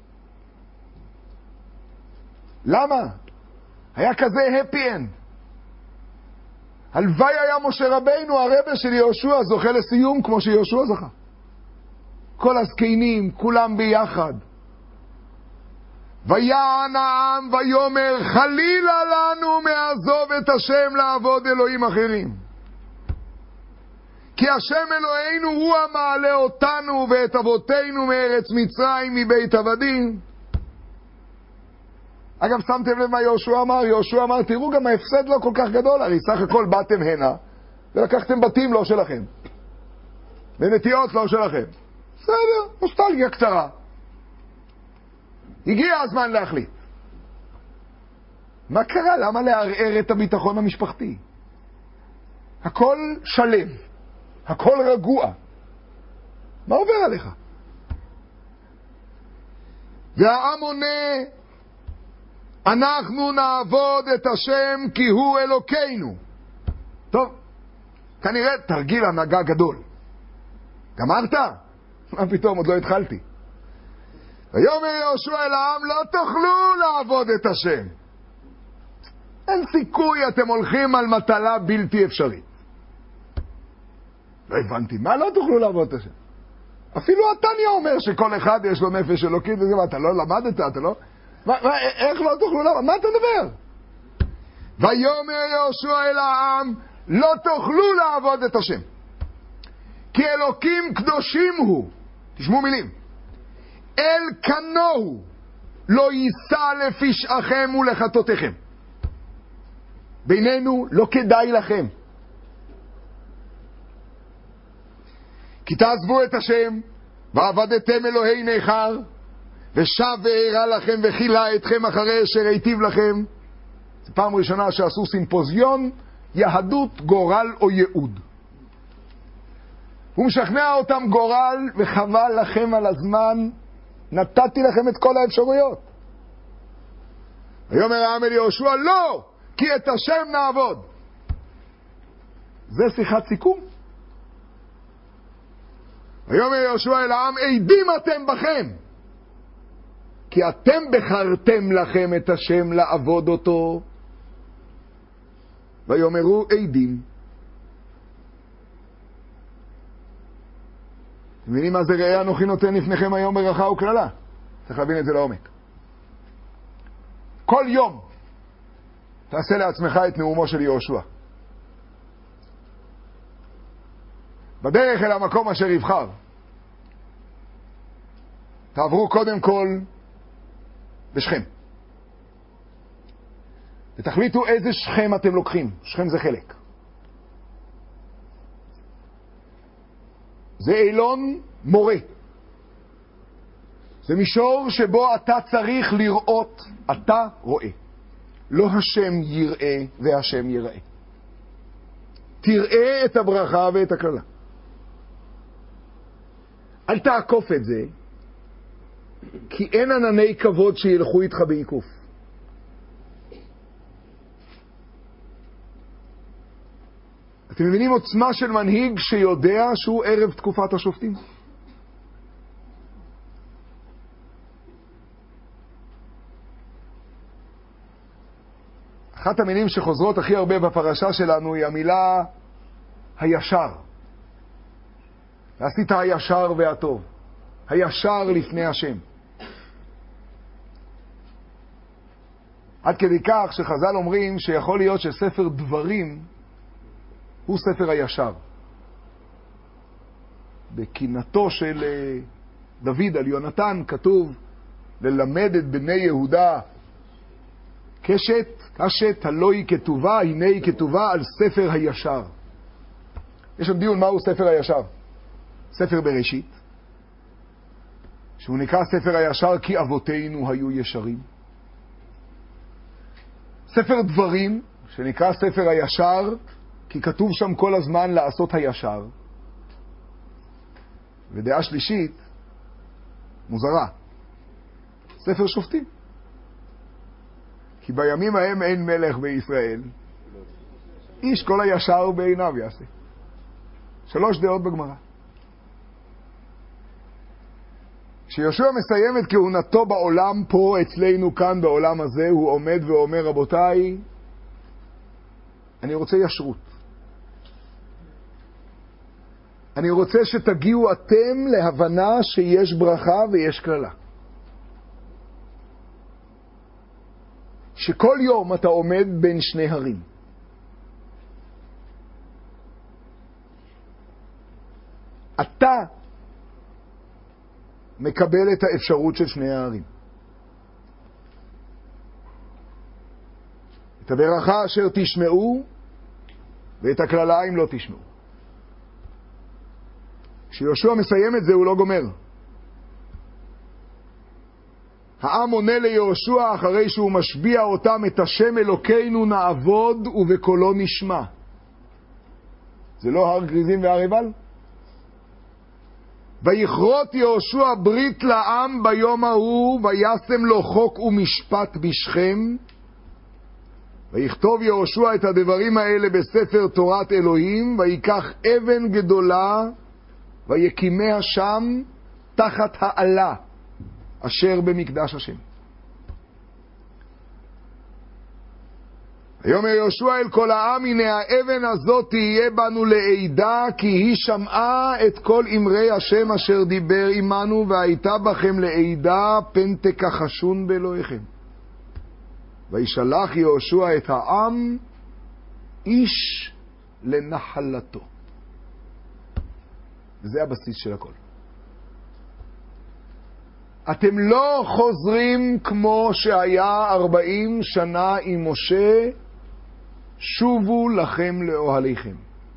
למה? היה כזה happy end. הלוואי היה משה רבינו, הרבה של יהושע, זוכה לסיום כמו שיהושע זכה. כל הזקנים, כולם ביחד. ויען העם ויאמר, חלילה לנו מעזוב את השם לעבוד אלוהים אחרים. כי השם אלוהינו הוא המעלה אותנו ואת אבותינו מארץ מצרים מבית עבדים. אגב, שמתם לב מה יהושע אמר? יהושע אמר, תראו, גם ההפסד לא כל כך גדול, הרי סך הכל באתם הנה ולקחתם בתים לא שלכם, ונטיות לא שלכם. בסדר, נוסטלגיה קצרה. הגיע הזמן להחליט. מה קרה? למה לערער את הביטחון המשפחתי? הכל שלם, הכל רגוע. מה עובר עליך? והעם עונה, אנחנו נעבוד את השם כי הוא אלוקינו. טוב, כנראה תרגיל הנהגה גדול. גמרת? מה פתאום, עוד לא התחלתי. ויאמר יהושע אל העם, לא תוכלו לעבוד את השם. אין סיכוי, אתם הולכים על מטלה בלתי אפשרית. לא הבנתי, מה לא תוכלו לעבוד את השם? אפילו התניא אומר שכל אחד יש לו נפש אלוקית, וזה מה, אתה לא למדת, אתה לא... מה, מה, איך לא תוכלו לעבוד? מה אתה מדבר? ויאמר יהושע אל העם, לא תוכלו לעבוד את השם. כי אלוקים קדושים הוא. תשמעו מילים. אל כנוהו לא יישא לפשעכם ולחטאותיכם. בינינו לא כדאי לכם. כי תעזבו את השם ועבדתם אלוהי ניכר, ושב והראה לכם וחילה אתכם אחרי אשר היטיב לכם. זו פעם ראשונה שעשו סימפוזיון יהדות, גורל או ייעוד. הוא משכנע אותם גורל, וחבל לכם על הזמן, נתתי לכם את כל האפשרויות. ויאמר העם אל יהושע, לא, כי את השם נעבוד. זה שיחת סיכום. ויאמר יהושע אל העם, עדים אתם בכם, כי אתם בחרתם לכם את השם לעבוד אותו. ויאמרו עדים. אתם מבינים מה זה ראה אנוכי נותן לפניכם היום ברכה וכללה? צריך להבין את זה לעומק. כל יום תעשה לעצמך את נאומו של יהושע. בדרך אל המקום אשר יבחר, תעברו קודם כל בשכם. ותחליטו איזה שכם אתם לוקחים. שכם זה חלק. זה אילון מורה. זה מישור שבו אתה צריך לראות, אתה רואה. לא השם יראה והשם יראה. תראה את הברכה ואת הכללה. אל תעקוף את זה, כי אין ענני כבוד שילכו איתך בעיקוף. אתם מבינים עוצמה של מנהיג שיודע שהוא ערב תקופת השופטים? אחת המילים שחוזרות הכי הרבה בפרשה שלנו היא המילה הישר. ועשית הישר והטוב. הישר לפני השם. עד כדי כך שחז"ל אומרים שיכול להיות שספר דברים הוא ספר הישר. בקינתו של דוד על יונתן כתוב ללמד את בני יהודה קשת, קשת הלא היא כתובה, הנה היא כתובה על ספר הישר. יש שם דיון מהו ספר הישר. ספר בראשית, שהוא נקרא ספר הישר כי אבותינו היו ישרים. ספר דברים, שנקרא ספר הישר, כי כתוב שם כל הזמן לעשות הישר. ודעה שלישית, מוזרה, ספר שופטים. כי בימים ההם אין מלך בישראל, איש כל הישר בעיניו יעשה. שלוש דעות בגמרא. כשיהושע מסיים את כהונתו בעולם פה, אצלנו כאן בעולם הזה, הוא עומד ואומר, רבותיי, אני רוצה ישרות. אני רוצה שתגיעו אתם להבנה שיש ברכה ויש כללה. שכל יום אתה עומד בין שני הרים. אתה מקבל את האפשרות של שני הערים. את הברכה אשר תשמעו ואת הכללה אם לא תשמעו. כשיהושע מסיים את זה הוא לא גומר. העם עונה ליהושע אחרי שהוא משביע אותם, את השם אלוקינו נעבוד ובקולו נשמע. זה לא הר גריזים והר עיבל? ויכרות יהושע ברית לעם ביום ההוא, וישם לו חוק ומשפט בשכם. ויכתוב יהושע את הדברים האלה בספר תורת אלוהים, ויקח אבן גדולה ויקימיה שם תחת העלה אשר במקדש השם. ויאמר יהושע אל כל העם, הנה האבן הזאת תהיה בנו לעדה, כי היא שמעה את כל אמרי השם אשר דיבר עמנו, והייתה בכם לעדה, פן תכחשון באלוהיכם. וישלח יהושע את העם איש לנחלתו. וזה הבסיס של הכל. אתם לא חוזרים כמו שהיה ארבעים שנה עם משה, שובו לכם לאוהליכם.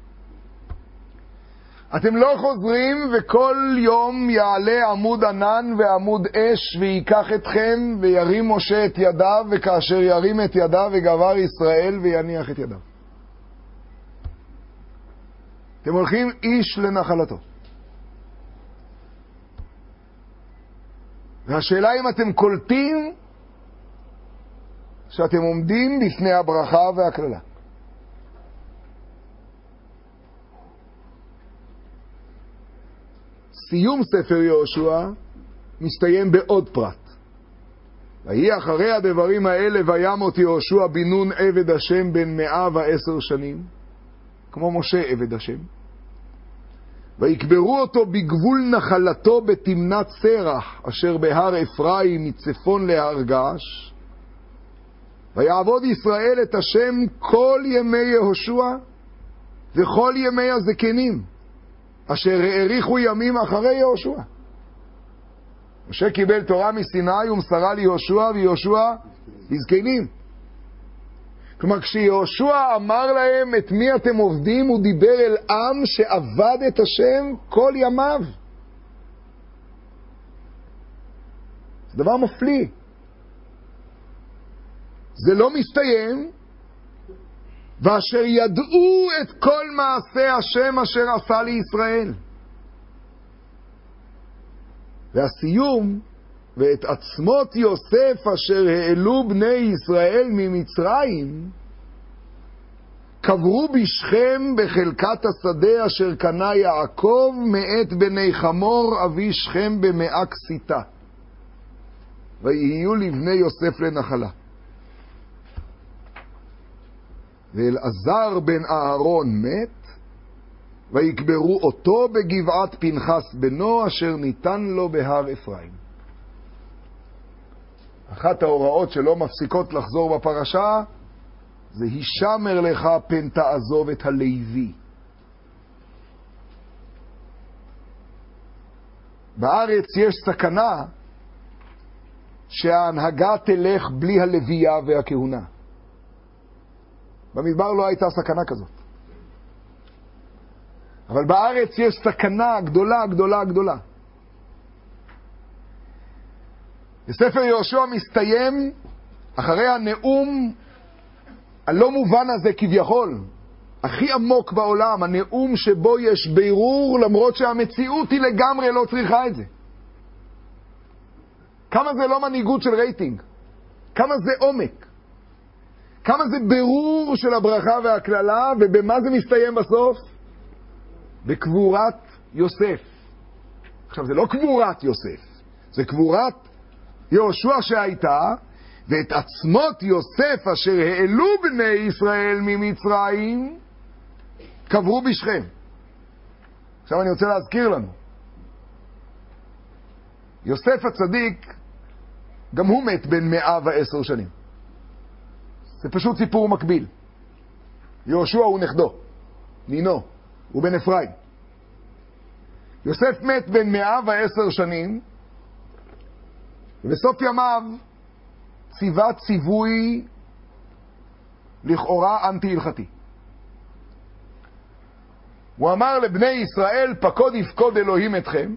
אתם לא חוזרים וכל יום יעלה עמוד ענן ועמוד אש ויקח אתכם וירים משה את ידיו, וכאשר ירים את ידיו וגבר ישראל ויניח את ידיו. אתם הולכים איש לנחלתו. והשאלה אם אתם קולטים שאתם עומדים בפני הברכה והכללה. סיום ספר יהושע מסתיים בעוד פרט. ויהי אחרי הדברים האלה וימות יהושע בן נון עבד השם בן מאה ועשר שנים, כמו משה עבד השם. ויקברו אותו בגבול נחלתו בתמנת סרח, אשר בהר אפרים מצפון להר גש. ויעבוד ישראל את השם כל ימי יהושע וכל ימי הזקנים, אשר האריכו ימים אחרי יהושע. משה קיבל תורה מסיני ומסרה ליהושע, ויהושע בזקנים. כלומר, כשיהושע אמר להם את מי אתם עובדים, הוא דיבר אל עם שעבד את השם כל ימיו. זה דבר מפליא. זה לא מסתיים, ואשר ידעו את כל מעשה השם אשר עשה לישראל. והסיום, ואת עצמות יוסף אשר העלו בני ישראל ממצרים, קברו בשכם בחלקת השדה אשר קנה יעקב מאת בני חמור אבי שכם במאה כסיתה. ויהיו לבני יוסף לנחלה. ואלעזר בן אהרון מת, ויקברו אותו בגבעת פנחס בנו אשר ניתן לו בהר אפרים. אחת ההוראות שלא מפסיקות לחזור בפרשה זה הישמר לך פן תעזוב את הלוי. בארץ יש סכנה שההנהגה תלך בלי הלוויה והכהונה. במדבר לא הייתה סכנה כזאת. אבל בארץ יש סכנה גדולה, גדולה, גדולה. בספר יהושע מסתיים אחרי הנאום הלא מובן הזה כביכול, הכי עמוק בעולם, הנאום שבו יש בירור למרות שהמציאות היא לגמרי לא צריכה את זה. כמה זה לא מנהיגות של רייטינג, כמה זה עומק, כמה זה בירור של הברכה והכללה, ובמה זה מסתיים בסוף? בקבורת יוסף. עכשיו זה לא קבורת יוסף, זה קבורת יהושע שהייתה, ואת עצמות יוסף אשר העלו בני ישראל ממצרים קברו בשכם. עכשיו אני רוצה להזכיר לנו, יוסף הצדיק גם הוא מת בין מאה ועשר שנים. זה פשוט סיפור מקביל. יהושע הוא נכדו, נינו, הוא בן אפרים. יוסף מת בין מאה ועשר שנים, ובסוף ימיו ציווה ציווי לכאורה אנטי הלכתי. הוא אמר לבני ישראל, פקוד יפקוד אלוהים אתכם,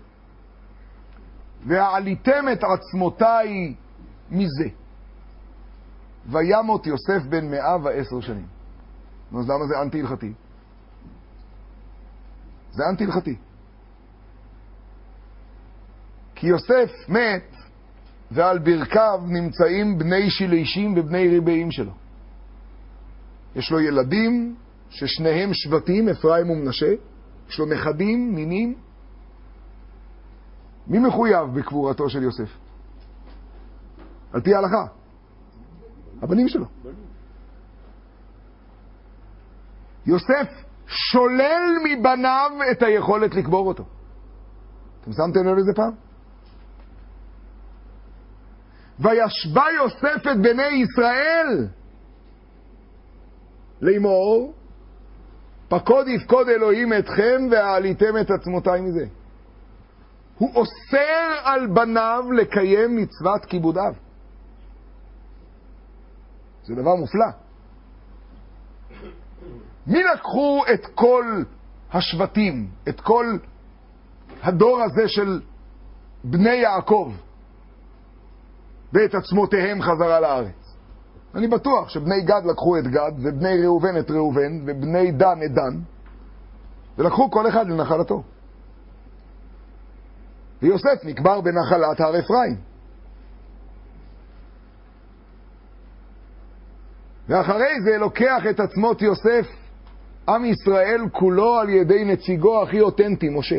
והעליתם את עצמותיי מזה. וימות יוסף בן מאה ועשר שנים. אז למה זה אנטי הלכתי? זה אנטי הלכתי. כי יוסף מת, ועל ברכיו נמצאים בני שלישים ובני ריבעים שלו. יש לו ילדים ששניהם שבטים, אפרים ומנשה. יש לו נכדים, נינים. מי מחויב בקבורתו של יוסף? על פי ההלכה. הבנים שלו. יוסף שולל מבניו את היכולת לקבור אותו. אתם שמתם לב לזה פעם? וישבע יוסף את בני ישראל לאמור, פקוד יפקוד אלוהים אתכם והעליתם את עצמותיי מזה. הוא אוסר על בניו לקיים מצוות כיבודיו. זה דבר מופלא. מי לקחו את כל השבטים, את כל הדור הזה של בני יעקב ואת עצמותיהם חזרה לארץ? אני בטוח שבני גד לקחו את גד, ובני ראובן את ראובן, ובני דן את דן, ולקחו כל אחד לנחלתו. ויוסף נקבר בנחלת הר אפרים. ואחרי זה לוקח את עצמות יוסף עם ישראל כולו על ידי נציגו הכי אותנטי, משה.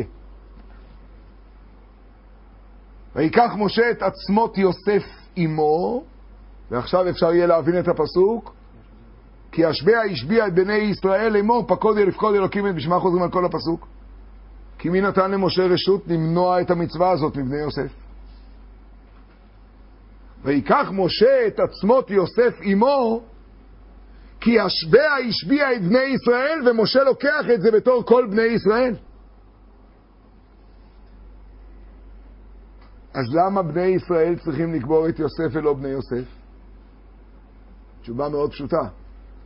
ויקח משה את עצמות יוסף עמו, ועכשיו אפשר יהיה להבין את הפסוק, כי השבע השביע את בני ישראל לאמור, פקוד לפקוד אלוקים את בשמה. חוזרים על כל הפסוק. כי מי נתן למשה רשות למנוע את המצווה הזאת מבני יוסף? ויקח משה את עצמות יוסף עמו, כי השבע השביע את בני ישראל, ומשה לוקח את זה בתור כל בני ישראל. אז למה בני ישראל צריכים לקבור את יוסף ולא בני יוסף? תשובה מאוד פשוטה.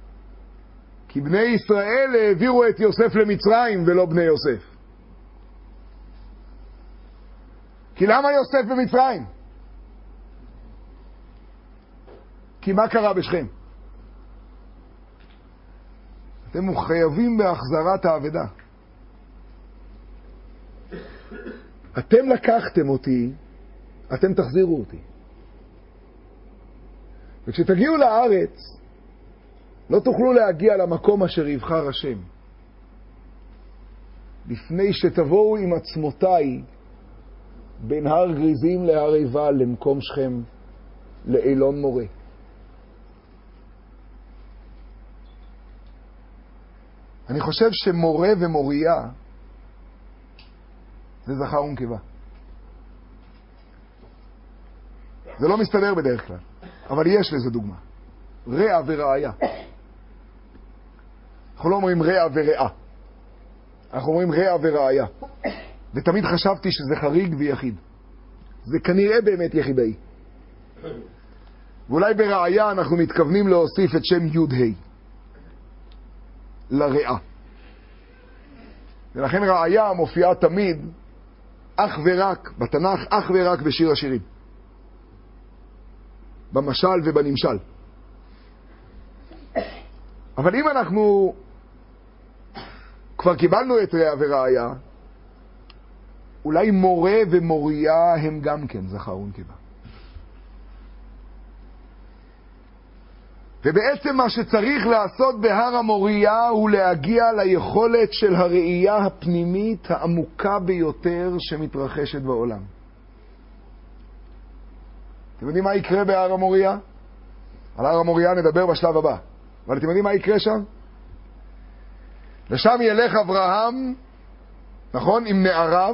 כי בני ישראל העבירו את יוסף למצרים ולא בני יוסף. כי למה יוסף במצרים? כי מה קרה בשכם? אתם חייבים בהחזרת האבדה. אתם לקחתם אותי, אתם תחזירו אותי. וכשתגיעו לארץ, לא תוכלו להגיע למקום אשר יבחר השם. לפני שתבואו עם עצמותיי בין הר גריזים להר עיבל למקום שכם, לאילון מורה. אני חושב שמורה ומוריה זה זכר ונקבה. זה לא מסתדר בדרך כלל, אבל יש לזה דוגמה. רע ורעיה. אנחנו לא אומרים רע ורעה, אנחנו אומרים רע ורעיה. ותמיד חשבתי שזה חריג ויחיד. זה כנראה באמת יחידאי. ואולי ברעיה אנחנו מתכוונים להוסיף את שם י' ה' לרעה. ולכן רעיה מופיעה תמיד אך ורק, בתנ"ך אך ורק בשיר השירים. במשל ובנמשל. אבל אם אנחנו כבר קיבלנו את רע ורעיה, אולי מורה ומוריה הם גם כן זכר ונקבה. ובעצם מה שצריך לעשות בהר המוריה הוא להגיע ליכולת של הראייה הפנימית העמוקה ביותר שמתרחשת בעולם. אתם יודעים מה יקרה בהר המוריה? על הר המוריה נדבר בשלב הבא. אבל אתם יודעים מה יקרה שם? לשם ילך אברהם, נכון? עם נעריו.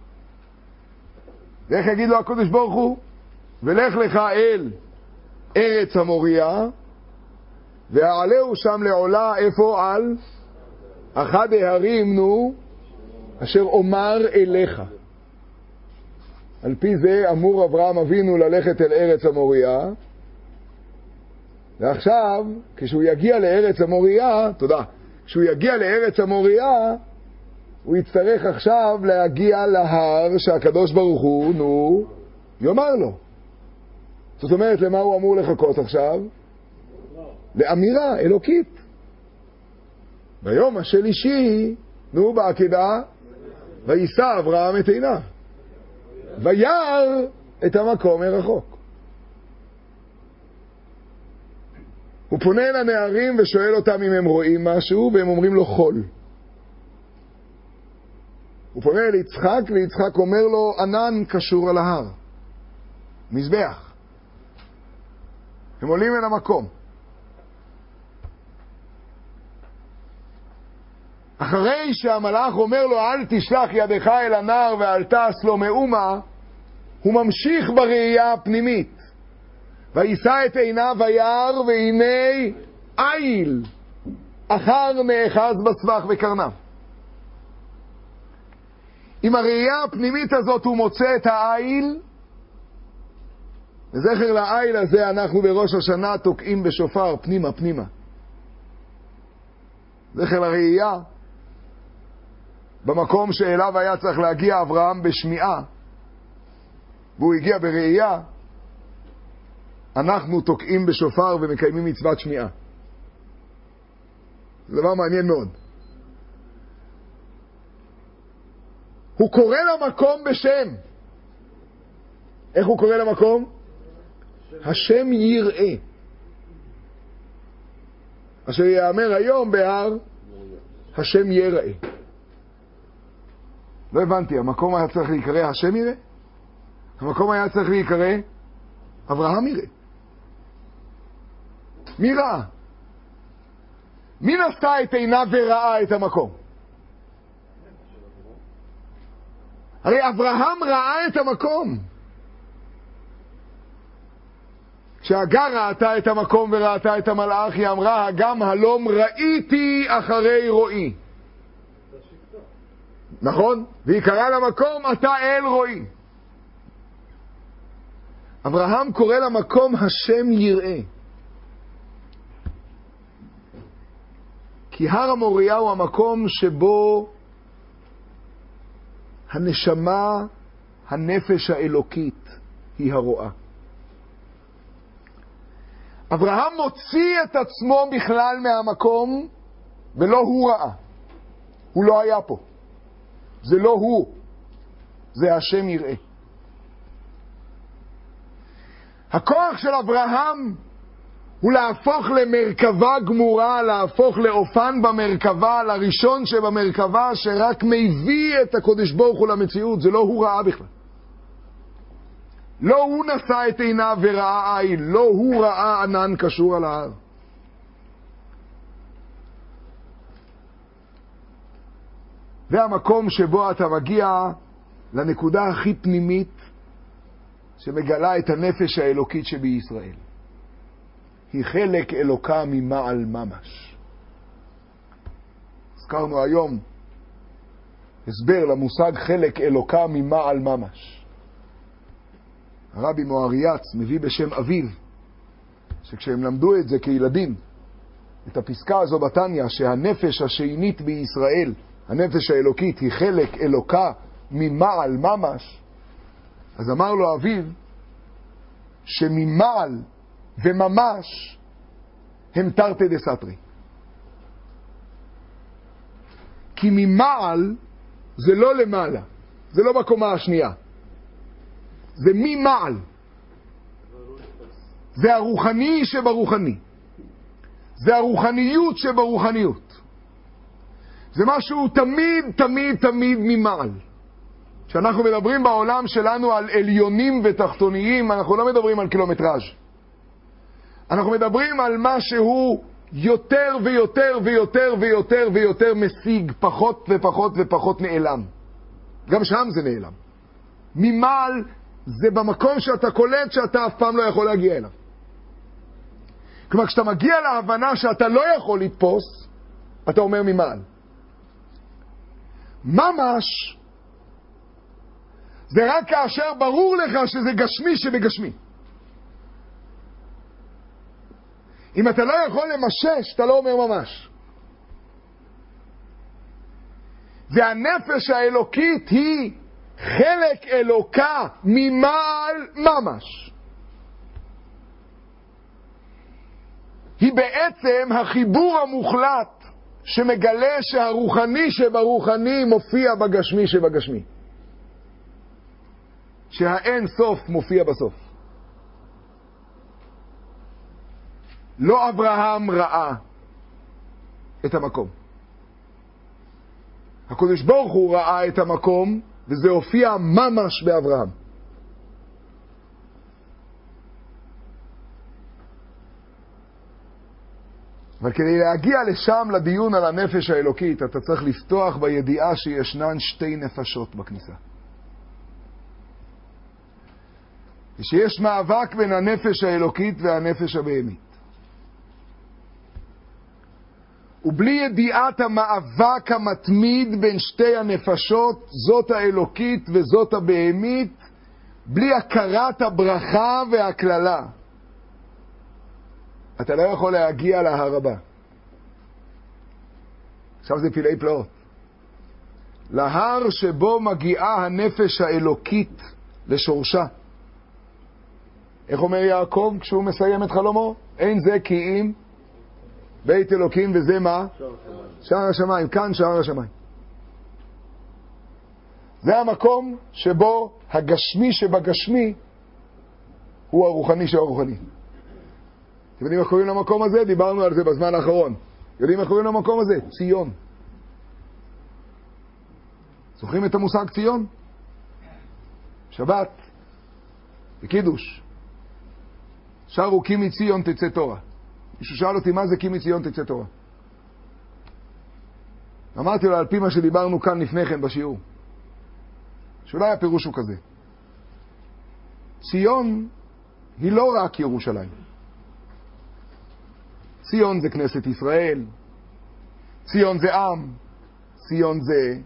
ואיך יגיד לו הקדוש ברוך הוא? ולך לך אל ארץ המוריה, והעלהו שם לעולה, איפה? על אחד ההרים, נו, אשר אומר אליך. על פי זה אמור אברהם אבינו ללכת אל ארץ המוריה. ועכשיו, כשהוא יגיע לארץ המוריה, תודה, כשהוא יגיע לארץ המוריה, הוא יצטרך עכשיו להגיע להר שהקדוש ברוך הוא, נו, יאמר לו. זאת אומרת, למה הוא אמור לחכות עכשיו? לאמירה אלוקית. ביום השלישי, נו, בעקדה, וישא אברהם את עיניו, וירא את המקום מרחוק. הוא פונה אל הנערים ושואל אותם אם הם רואים משהו, והם אומרים לו חול. הוא פונה אל יצחק, ויצחק אומר לו ענן קשור על ההר, מזבח. הם עולים אל המקום. אחרי שהמלאך אומר לו אל תשלח ידך אל הנער ואל תעש לו מאומה, הוא ממשיך בראייה הפנימית. וישא את עיניו וירא, והנה איל אחר נאחז בסבך וקרניו. עם הראייה הפנימית הזאת הוא מוצא את האיל, וזכר לאיל הזה אנחנו בראש השנה תוקעים בשופר פנימה פנימה. זכר לראייה במקום שאליו היה צריך להגיע אברהם בשמיעה, והוא הגיע בראייה, אנחנו תוקעים בשופר ומקיימים מצוות שמיעה. זה דבר מעניין מאוד. הוא קורא למקום בשם. איך הוא קורא למקום? השם יראה. אשר יאמר היום בהר השם יראה. לא הבנתי, המקום היה צריך להיקרא השם יראה? המקום היה צריך להיקרא אברהם יראה. מי ראה? מי נשא את עיניו וראה את המקום? הרי אברהם ראה את המקום. כשהגר ראתה את המקום וראתה את המלאך, היא אמרה, גם הלום ראיתי אחרי רואי. נכון? והיא קראה למקום, אתה אל רואי. אברהם קורא למקום השם יראה. כי הר המוריה הוא המקום שבו הנשמה, הנפש האלוקית, היא הרואה. אברהם מוציא את עצמו בכלל מהמקום, ולא הוא ראה. הוא לא היה פה. זה לא הוא. זה השם יראה. הכוח של אברהם הוא להפוך למרכבה גמורה, להפוך לאופן במרכבה, לראשון שבמרכבה, שרק מביא את הקודש ברוך הוא למציאות. זה לא הוא ראה בכלל. לא הוא נשא את עיניו וראה עין, לא הוא ראה ענן קשור על ההר. זה המקום שבו אתה מגיע לנקודה הכי פנימית שמגלה את הנפש האלוקית שבישראל. היא חלק אלוקה ממעל ממש. הזכרנו היום הסבר למושג חלק אלוקה ממעל ממש. הרבי מוהרי"ץ מביא בשם אביו, שכשהם למדו את זה כילדים, את הפסקה הזו בתניא, שהנפש השנית בישראל, הנפש האלוקית, היא חלק אלוקה ממעל ממש, אז אמר לו אביו שממעל וממש הם תרתי דסתרי. כי ממעל זה לא למעלה, זה לא בקומה השנייה, זה ממעל, זה הרוחני שברוחני, זה הרוחניות שברוחניות, זה משהו תמיד תמיד תמיד ממעל. כשאנחנו מדברים בעולם שלנו על עליונים ותחתוניים, אנחנו לא מדברים על קילומטראז', אנחנו מדברים על משהו יותר ויותר ויותר ויותר ויותר משיג, פחות ופחות ופחות נעלם. גם שם זה נעלם. ממעל זה במקום שאתה קולט שאתה אף פעם לא יכול להגיע אליו. כלומר, כשאתה מגיע להבנה שאתה לא יכול לתפוס, אתה אומר ממעל. ממש זה רק כאשר ברור לך שזה גשמי שבגשמי. אם אתה לא יכול למשש, אתה לא אומר ממש. והנפש האלוקית היא חלק אלוקה ממעל ממש. היא בעצם החיבור המוחלט שמגלה שהרוחני שברוחני מופיע בגשמי שבגשמי. שהאין סוף מופיע בסוף. לא אברהם ראה את המקום. הקדוש ברוך הוא ראה את המקום, וזה הופיע ממש באברהם. אבל כדי להגיע לשם, לדיון על הנפש האלוקית, אתה צריך לפתוח בידיעה שישנן שתי נפשות בכניסה. ושיש מאבק בין הנפש האלוקית והנפש הבהמית. ובלי ידיעת המאבק המתמיד בין שתי הנפשות, זאת האלוקית וזאת הבהמית, בלי הכרת הברכה והכללה, אתה לא יכול להגיע להר הבא. עכשיו זה פלאי פלאות. להר שבו מגיעה הנפש האלוקית לשורשה. איך אומר יעקב כשהוא מסיים את חלומו? אין זה כי אם בית אלוקים, וזה מה? שער השמיים. כאן שער השמיים. זה המקום שבו הגשמי שבגשמי הוא הרוחני שהרוחני. אתם יודעים איך קוראים למקום הזה? דיברנו על זה בזמן האחרון. יודעים איך קוראים למקום הזה? ציון. זוכרים את המושג ציון? שבת וקידוש. שרו כי מציון תצא תורה. מישהו שאל אותי מה זה כי מציון תצא תורה. אמרתי לו על פי מה שדיברנו כאן לפני כן בשיעור, שאולי הפירוש הוא כזה: ציון היא לא רק ירושלים. ציון זה כנסת ישראל, ציון זה עם, ציון זה...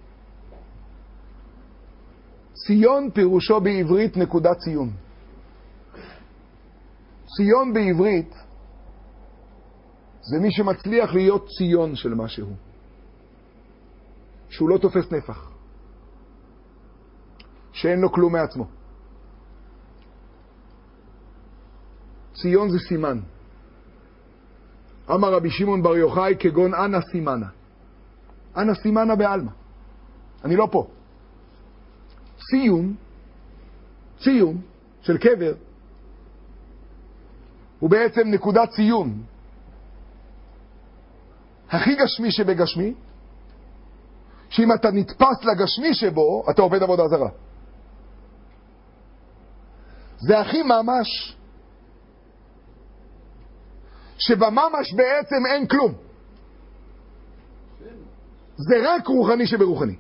ציון פירושו בעברית נקודת ציון. ציון בעברית זה מי שמצליח להיות ציון של משהו. שהוא לא תופס נפח. שאין לו כלום מעצמו. ציון זה סימן. אמר רבי שמעון בר יוחאי כגון אנא סימנה. אנא סימנה בעלמא. אני לא פה. ציון, ציון של קבר, הוא בעצם נקודת ציון. הכי גשמי שבגשמי, שאם אתה נתפס לגשמי שבו, אתה עובד עבודה זרה. זה הכי ממש, שבממש בעצם אין כלום. זה רק רוחני שברוחני.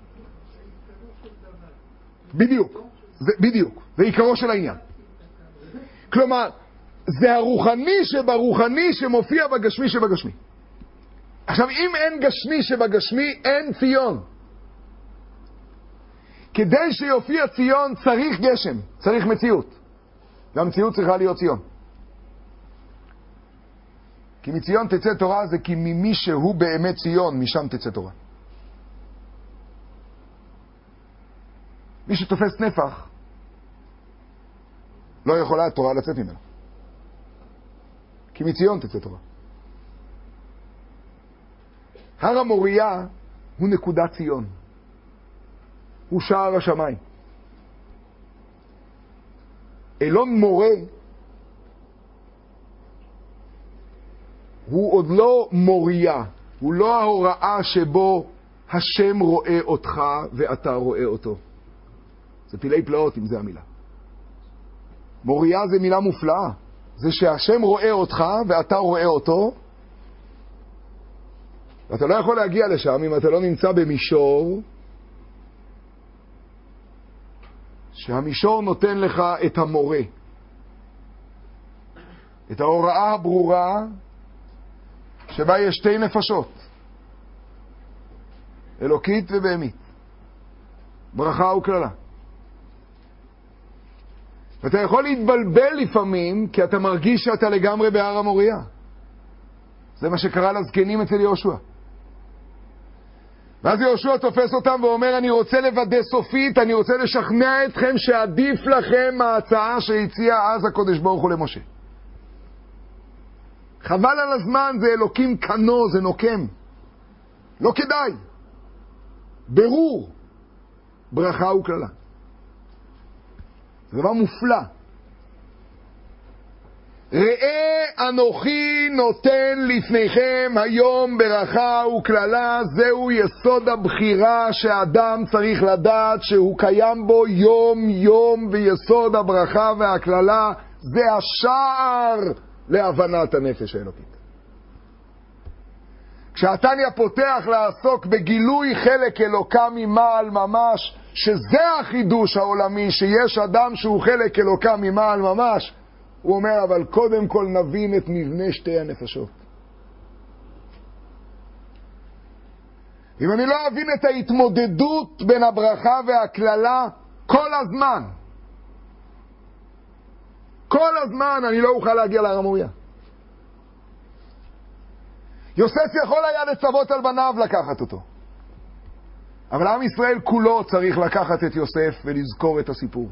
בדיוק. זה, בדיוק. זה עיקרו של העניין. כלומר, זה הרוחני שברוחני שמופיע בגשמי שבגשמי. עכשיו, אם אין גשמי שבגשמי, אין ציון. כדי שיופיע ציון צריך גשם, צריך מציאות. והמציאות צריכה להיות ציון. כי מציון תצא תורה זה כי ממי שהוא באמת ציון, משם תצא תורה. מי שתופס נפח, לא יכולה התורה לצאת ממנו. כי מציון תצא תורה. הר המוריה הוא נקודת ציון. הוא שער השמיים. אלון מורה הוא עוד לא מוריה. הוא לא ההוראה שבו השם רואה אותך ואתה רואה אותו. זה פילי פלאות אם זה המילה. מוריה זה מילה מופלאה. זה שהשם רואה אותך ואתה רואה אותו. ואתה לא יכול להגיע לשם אם אתה לא נמצא במישור שהמישור נותן לך את המורה. את ההוראה הברורה שבה יש שתי נפשות. אלוקית ובהמית. ברכה וכללה. ואתה יכול להתבלבל לפעמים כי אתה מרגיש שאתה לגמרי בהר המוריה. זה מה שקרה לזקנים אצל יהושע. ואז יהושע תופס אותם ואומר, אני רוצה לוודא סופית, אני רוצה לשכנע אתכם שעדיף לכם ההצעה שהציע אז הקודש ברוך הוא למשה. חבל על הזמן, זה אלוקים קנו, זה נוקם. לא כדאי. ברור. ברכה וכללה. זה דבר מופלא. ראה אנוכי נותן לפניכם היום ברכה וכללה. זהו יסוד הבחירה שהאדם צריך לדעת שהוא קיים בו יום יום, ויסוד הברכה והכללה זה השער להבנת הנפש האלוקית. כשהתניא פותח לעסוק בגילוי חלק אלוקה ממעל ממש, שזה החידוש העולמי, שיש אדם שהוא חלק אלוקה ממעל ממש, הוא אומר, אבל קודם כל נבין את מבנה שתי הנפשות. אם אני לא אבין את ההתמודדות בין הברכה והכללה כל הזמן, כל הזמן אני לא אוכל להגיע להר המוריה. יוסף יכול היה לצוות על בניו לקחת אותו. אבל עם ישראל כולו צריך לקחת את יוסף ולזכור את הסיפור.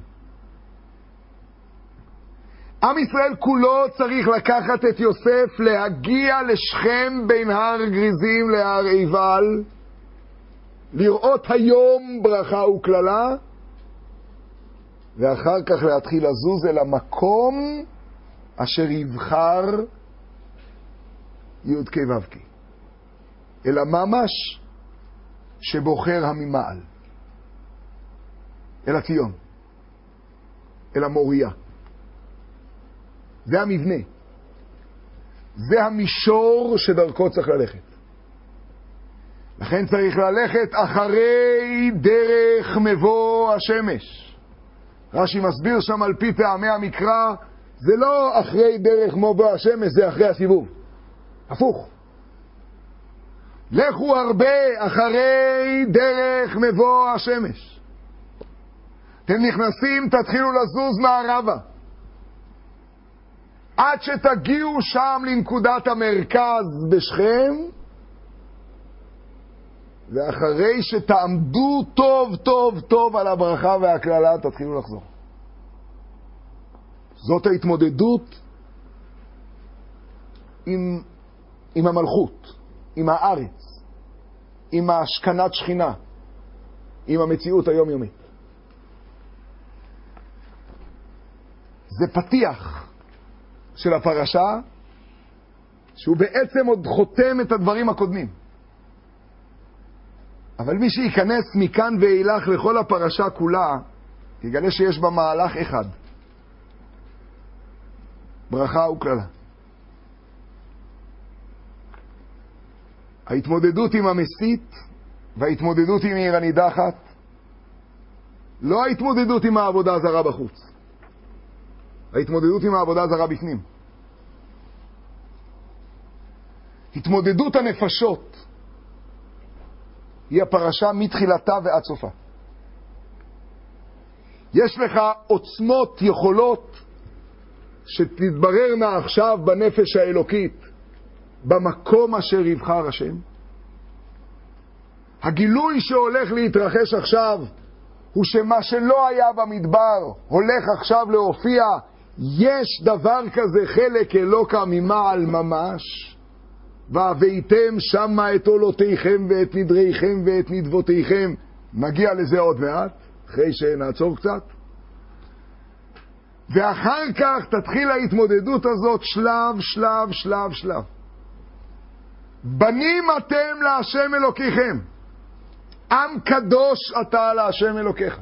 עם ישראל כולו צריך לקחת את יוסף, להגיע לשכם בין הר גריזים להר עיבל, לראות היום ברכה וכללה, ואחר כך להתחיל לזוז אל המקום אשר יבחר י' כ' ו' כ'. אל הממש שבוחר הממעל. אל הציון. אל המוריה. זה המבנה. זה המישור שדרכו צריך ללכת. לכן צריך ללכת אחרי דרך מבוא השמש. רש"י מסביר שם על פי טעמי המקרא, זה לא אחרי דרך מבוא השמש, זה אחרי הסיבוב. הפוך. לכו הרבה אחרי דרך מבוא השמש. אתם נכנסים, תתחילו לזוז מערבה. עד שתגיעו שם לנקודת המרכז בשכם, ואחרי שתעמדו טוב טוב טוב על הברכה והכללה, תתחילו לחזור. זאת ההתמודדות עם, עם המלכות, עם הארץ, עם השכנת שכינה, עם המציאות היומיומית. זה פתיח של הפרשה, שהוא בעצם עוד חותם את הדברים הקודמים. אבל מי שייכנס מכאן ואילך לכל הפרשה כולה, יגלה שיש בה מהלך אחד. ברכה וכללה. ההתמודדות עם המסית וההתמודדות עם עיר הנידחת, לא ההתמודדות עם העבודה הזרה בחוץ. ההתמודדות עם העבודה הזרה בפנים. התמודדות הנפשות היא הפרשה מתחילתה ועד סופה. יש לך עוצמות, יכולות, שתתבררנה עכשיו בנפש האלוקית, במקום אשר יבחר השם. הגילוי שהולך להתרחש עכשיו, הוא שמה שלא היה במדבר, הולך עכשיו להופיע. יש דבר כזה, חלק אלוקה ממעל ממש, והבאתם שמה את עולותיכם ואת נדריכם ואת נדבותיכם. נגיע לזה עוד מעט, אחרי שנעצור קצת. ואחר כך תתחיל ההתמודדות הזאת שלב, שלב, שלב, שלב. בנים אתם להשם אלוקיכם, עם קדוש אתה להשם אלוקיך.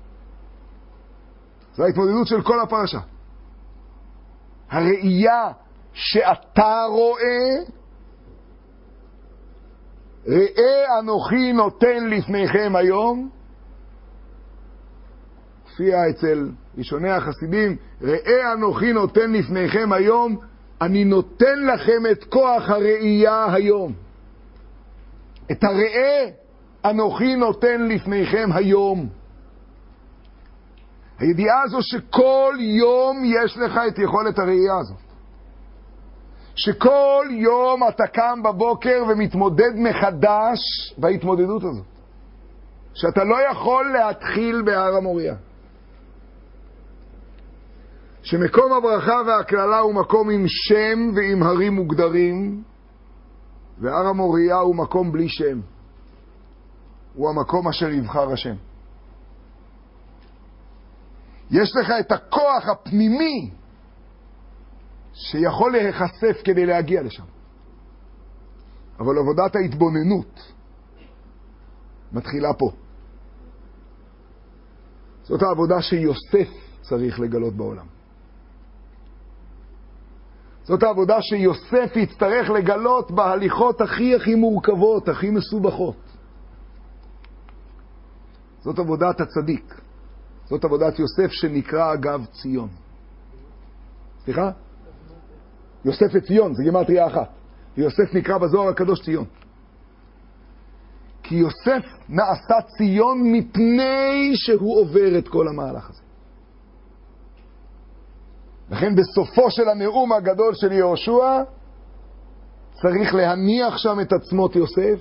זו ההתמודדות של כל הפרשה. הראייה שאתה רואה, ראה אנוכי נותן לפניכם היום, הופיע אצל ראשוני החסידים, ראה אנוכי נותן לפניכם היום, אני נותן לכם את כוח הראייה היום. את הראה אנוכי נותן לפניכם היום. הידיעה הזו שכל יום יש לך את יכולת הראייה הזו. שכל יום אתה קם בבוקר ומתמודד מחדש בהתמודדות הזו. שאתה לא יכול להתחיל בהר המוריה. שמקום הברכה והכללה הוא מקום עם שם ועם הרים מוגדרים, והר המוריה הוא מקום בלי שם. הוא המקום אשר יבחר השם. יש לך את הכוח הפנימי שיכול להיחשף כדי להגיע לשם. אבל עבודת ההתבוננות מתחילה פה. זאת העבודה שיוסף צריך לגלות בעולם. זאת העבודה שיוסף יצטרך לגלות בהליכות הכי הכי מורכבות, הכי מסובכות. זאת עבודת הצדיק. זאת עבודת יוסף שנקרא אגב ציון. סליחה? יוסף וציון, זה גמטריה אחת. יוסף נקרא בזוהר הקדוש ציון. כי יוסף נעשה ציון מפני שהוא עובר את כל המהלך הזה. לכן בסופו של הנאום הגדול של יהושע, צריך להניח שם את עצמות יוסף,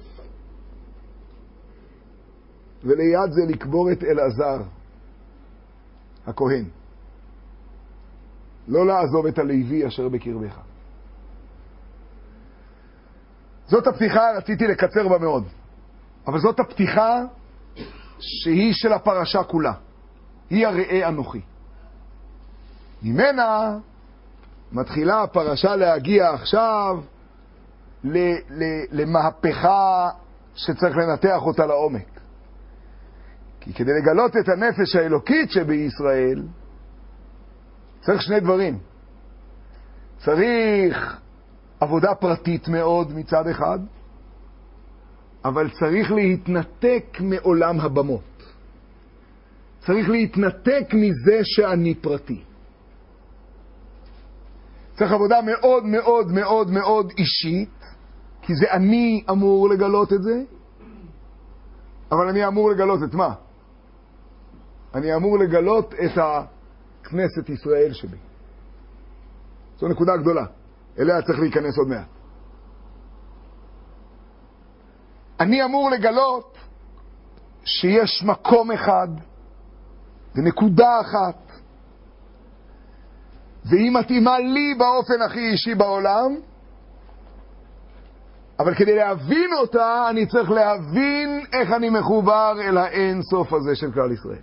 וליד זה לקבור את אלעזר, הכהן. לא לעזוב את הלוי אשר בקרבך. זאת הפתיחה, רציתי לקצר בה מאוד. אבל זאת הפתיחה שהיא של הפרשה כולה. היא הראה אנוכי. ממנה מתחילה הפרשה להגיע עכשיו ל- ל- למהפכה שצריך לנתח אותה לעומק. כי כדי לגלות את הנפש האלוקית שבישראל, צריך שני דברים. צריך עבודה פרטית מאוד מצד אחד, אבל צריך להתנתק מעולם הבמות. צריך להתנתק מזה שאני פרטי. צריך עבודה מאוד מאוד מאוד מאוד אישית, כי זה אני אמור לגלות את זה, אבל אני אמור לגלות את מה? אני אמור לגלות את הכנסת ישראל שבי. זו נקודה גדולה. אליה צריך להיכנס עוד מעט. אני אמור לגלות שיש מקום אחד ונקודה אחת והיא מתאימה לי באופן הכי אישי בעולם, אבל כדי להבין אותה אני צריך להבין איך אני מחובר אל האין סוף הזה של כלל ישראל.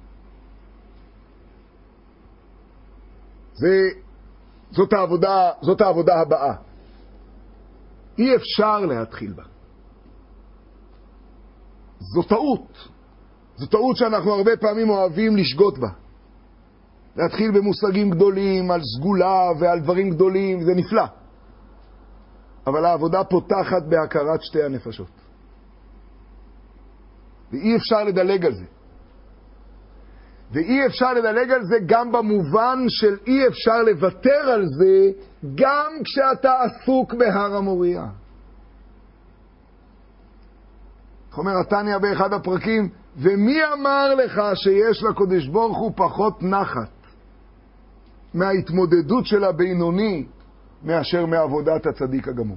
זה, זאת העבודה, זאת העבודה הבאה. אי אפשר להתחיל בה. זו טעות. זו טעות שאנחנו הרבה פעמים אוהבים לשגות בה. להתחיל במושגים גדולים, על סגולה ועל דברים גדולים, זה נפלא. אבל העבודה פותחת בהכרת שתי הנפשות. ואי אפשר לדלג על זה. ואי אפשר לדלג על זה גם במובן של אי אפשר לוותר על זה גם כשאתה עסוק בהר המוריה. אומר התניא באחד הפרקים, ומי אמר לך שיש לקדוש ברוך הוא פחות נחת מההתמודדות של הבינוני מאשר מעבודת הצדיק הגמור?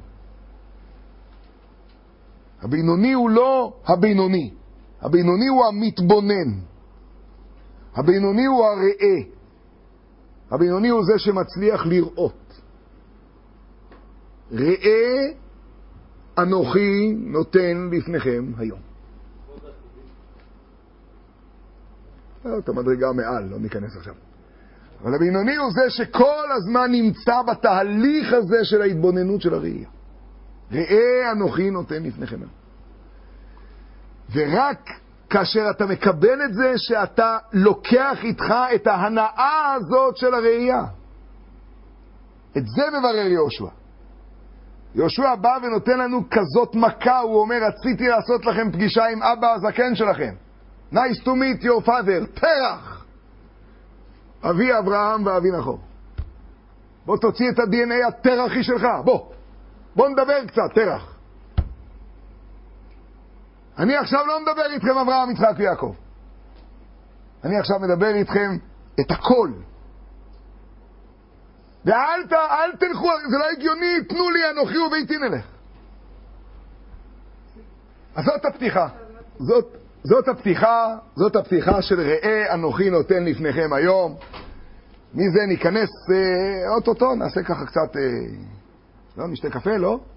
הבינוני הוא לא הבינוני, הבינוני הוא המתבונן, הבינוני הוא הראה, הבינוני הוא זה שמצליח לראות. ראה אנוכי נותן לפניכם היום. את המדרגה מעל, לא ניכנס עכשיו. אבל הבינוני הוא זה שכל הזמן נמצא בתהליך הזה של ההתבוננות של הראייה. ראה אנוכי נותן לפניכם היום. ורק כאשר אתה מקבל את זה שאתה לוקח איתך את ההנאה הזאת של הראייה. את זה מברר יהושע. יהושע בא ונותן לנו כזאת מכה, הוא אומר, רציתי לעשות לכם פגישה עם אבא הזקן שלכם. Nice to meet your father, תרח. אבי אברהם ואבי נחור. בוא תוציא את ה-די אן איי התרחי שלך, בוא. בוא נדבר קצת, תרח. אני עכשיו לא מדבר איתכם אברהם, יצחק ויעקב. אני עכשיו מדבר איתכם את הכל. ואל אל תלכו, זה לא הגיוני, תנו לי אנוכי וביתי נלך. אז זאת הפתיחה. זאת, זאת הפתיחה, זאת הפתיחה של ראה אנוכי נותן לפניכם היום. מזה ניכנס, אה, אוטוטו, נעשה ככה קצת, אה, לא, נשתה קפה, לא?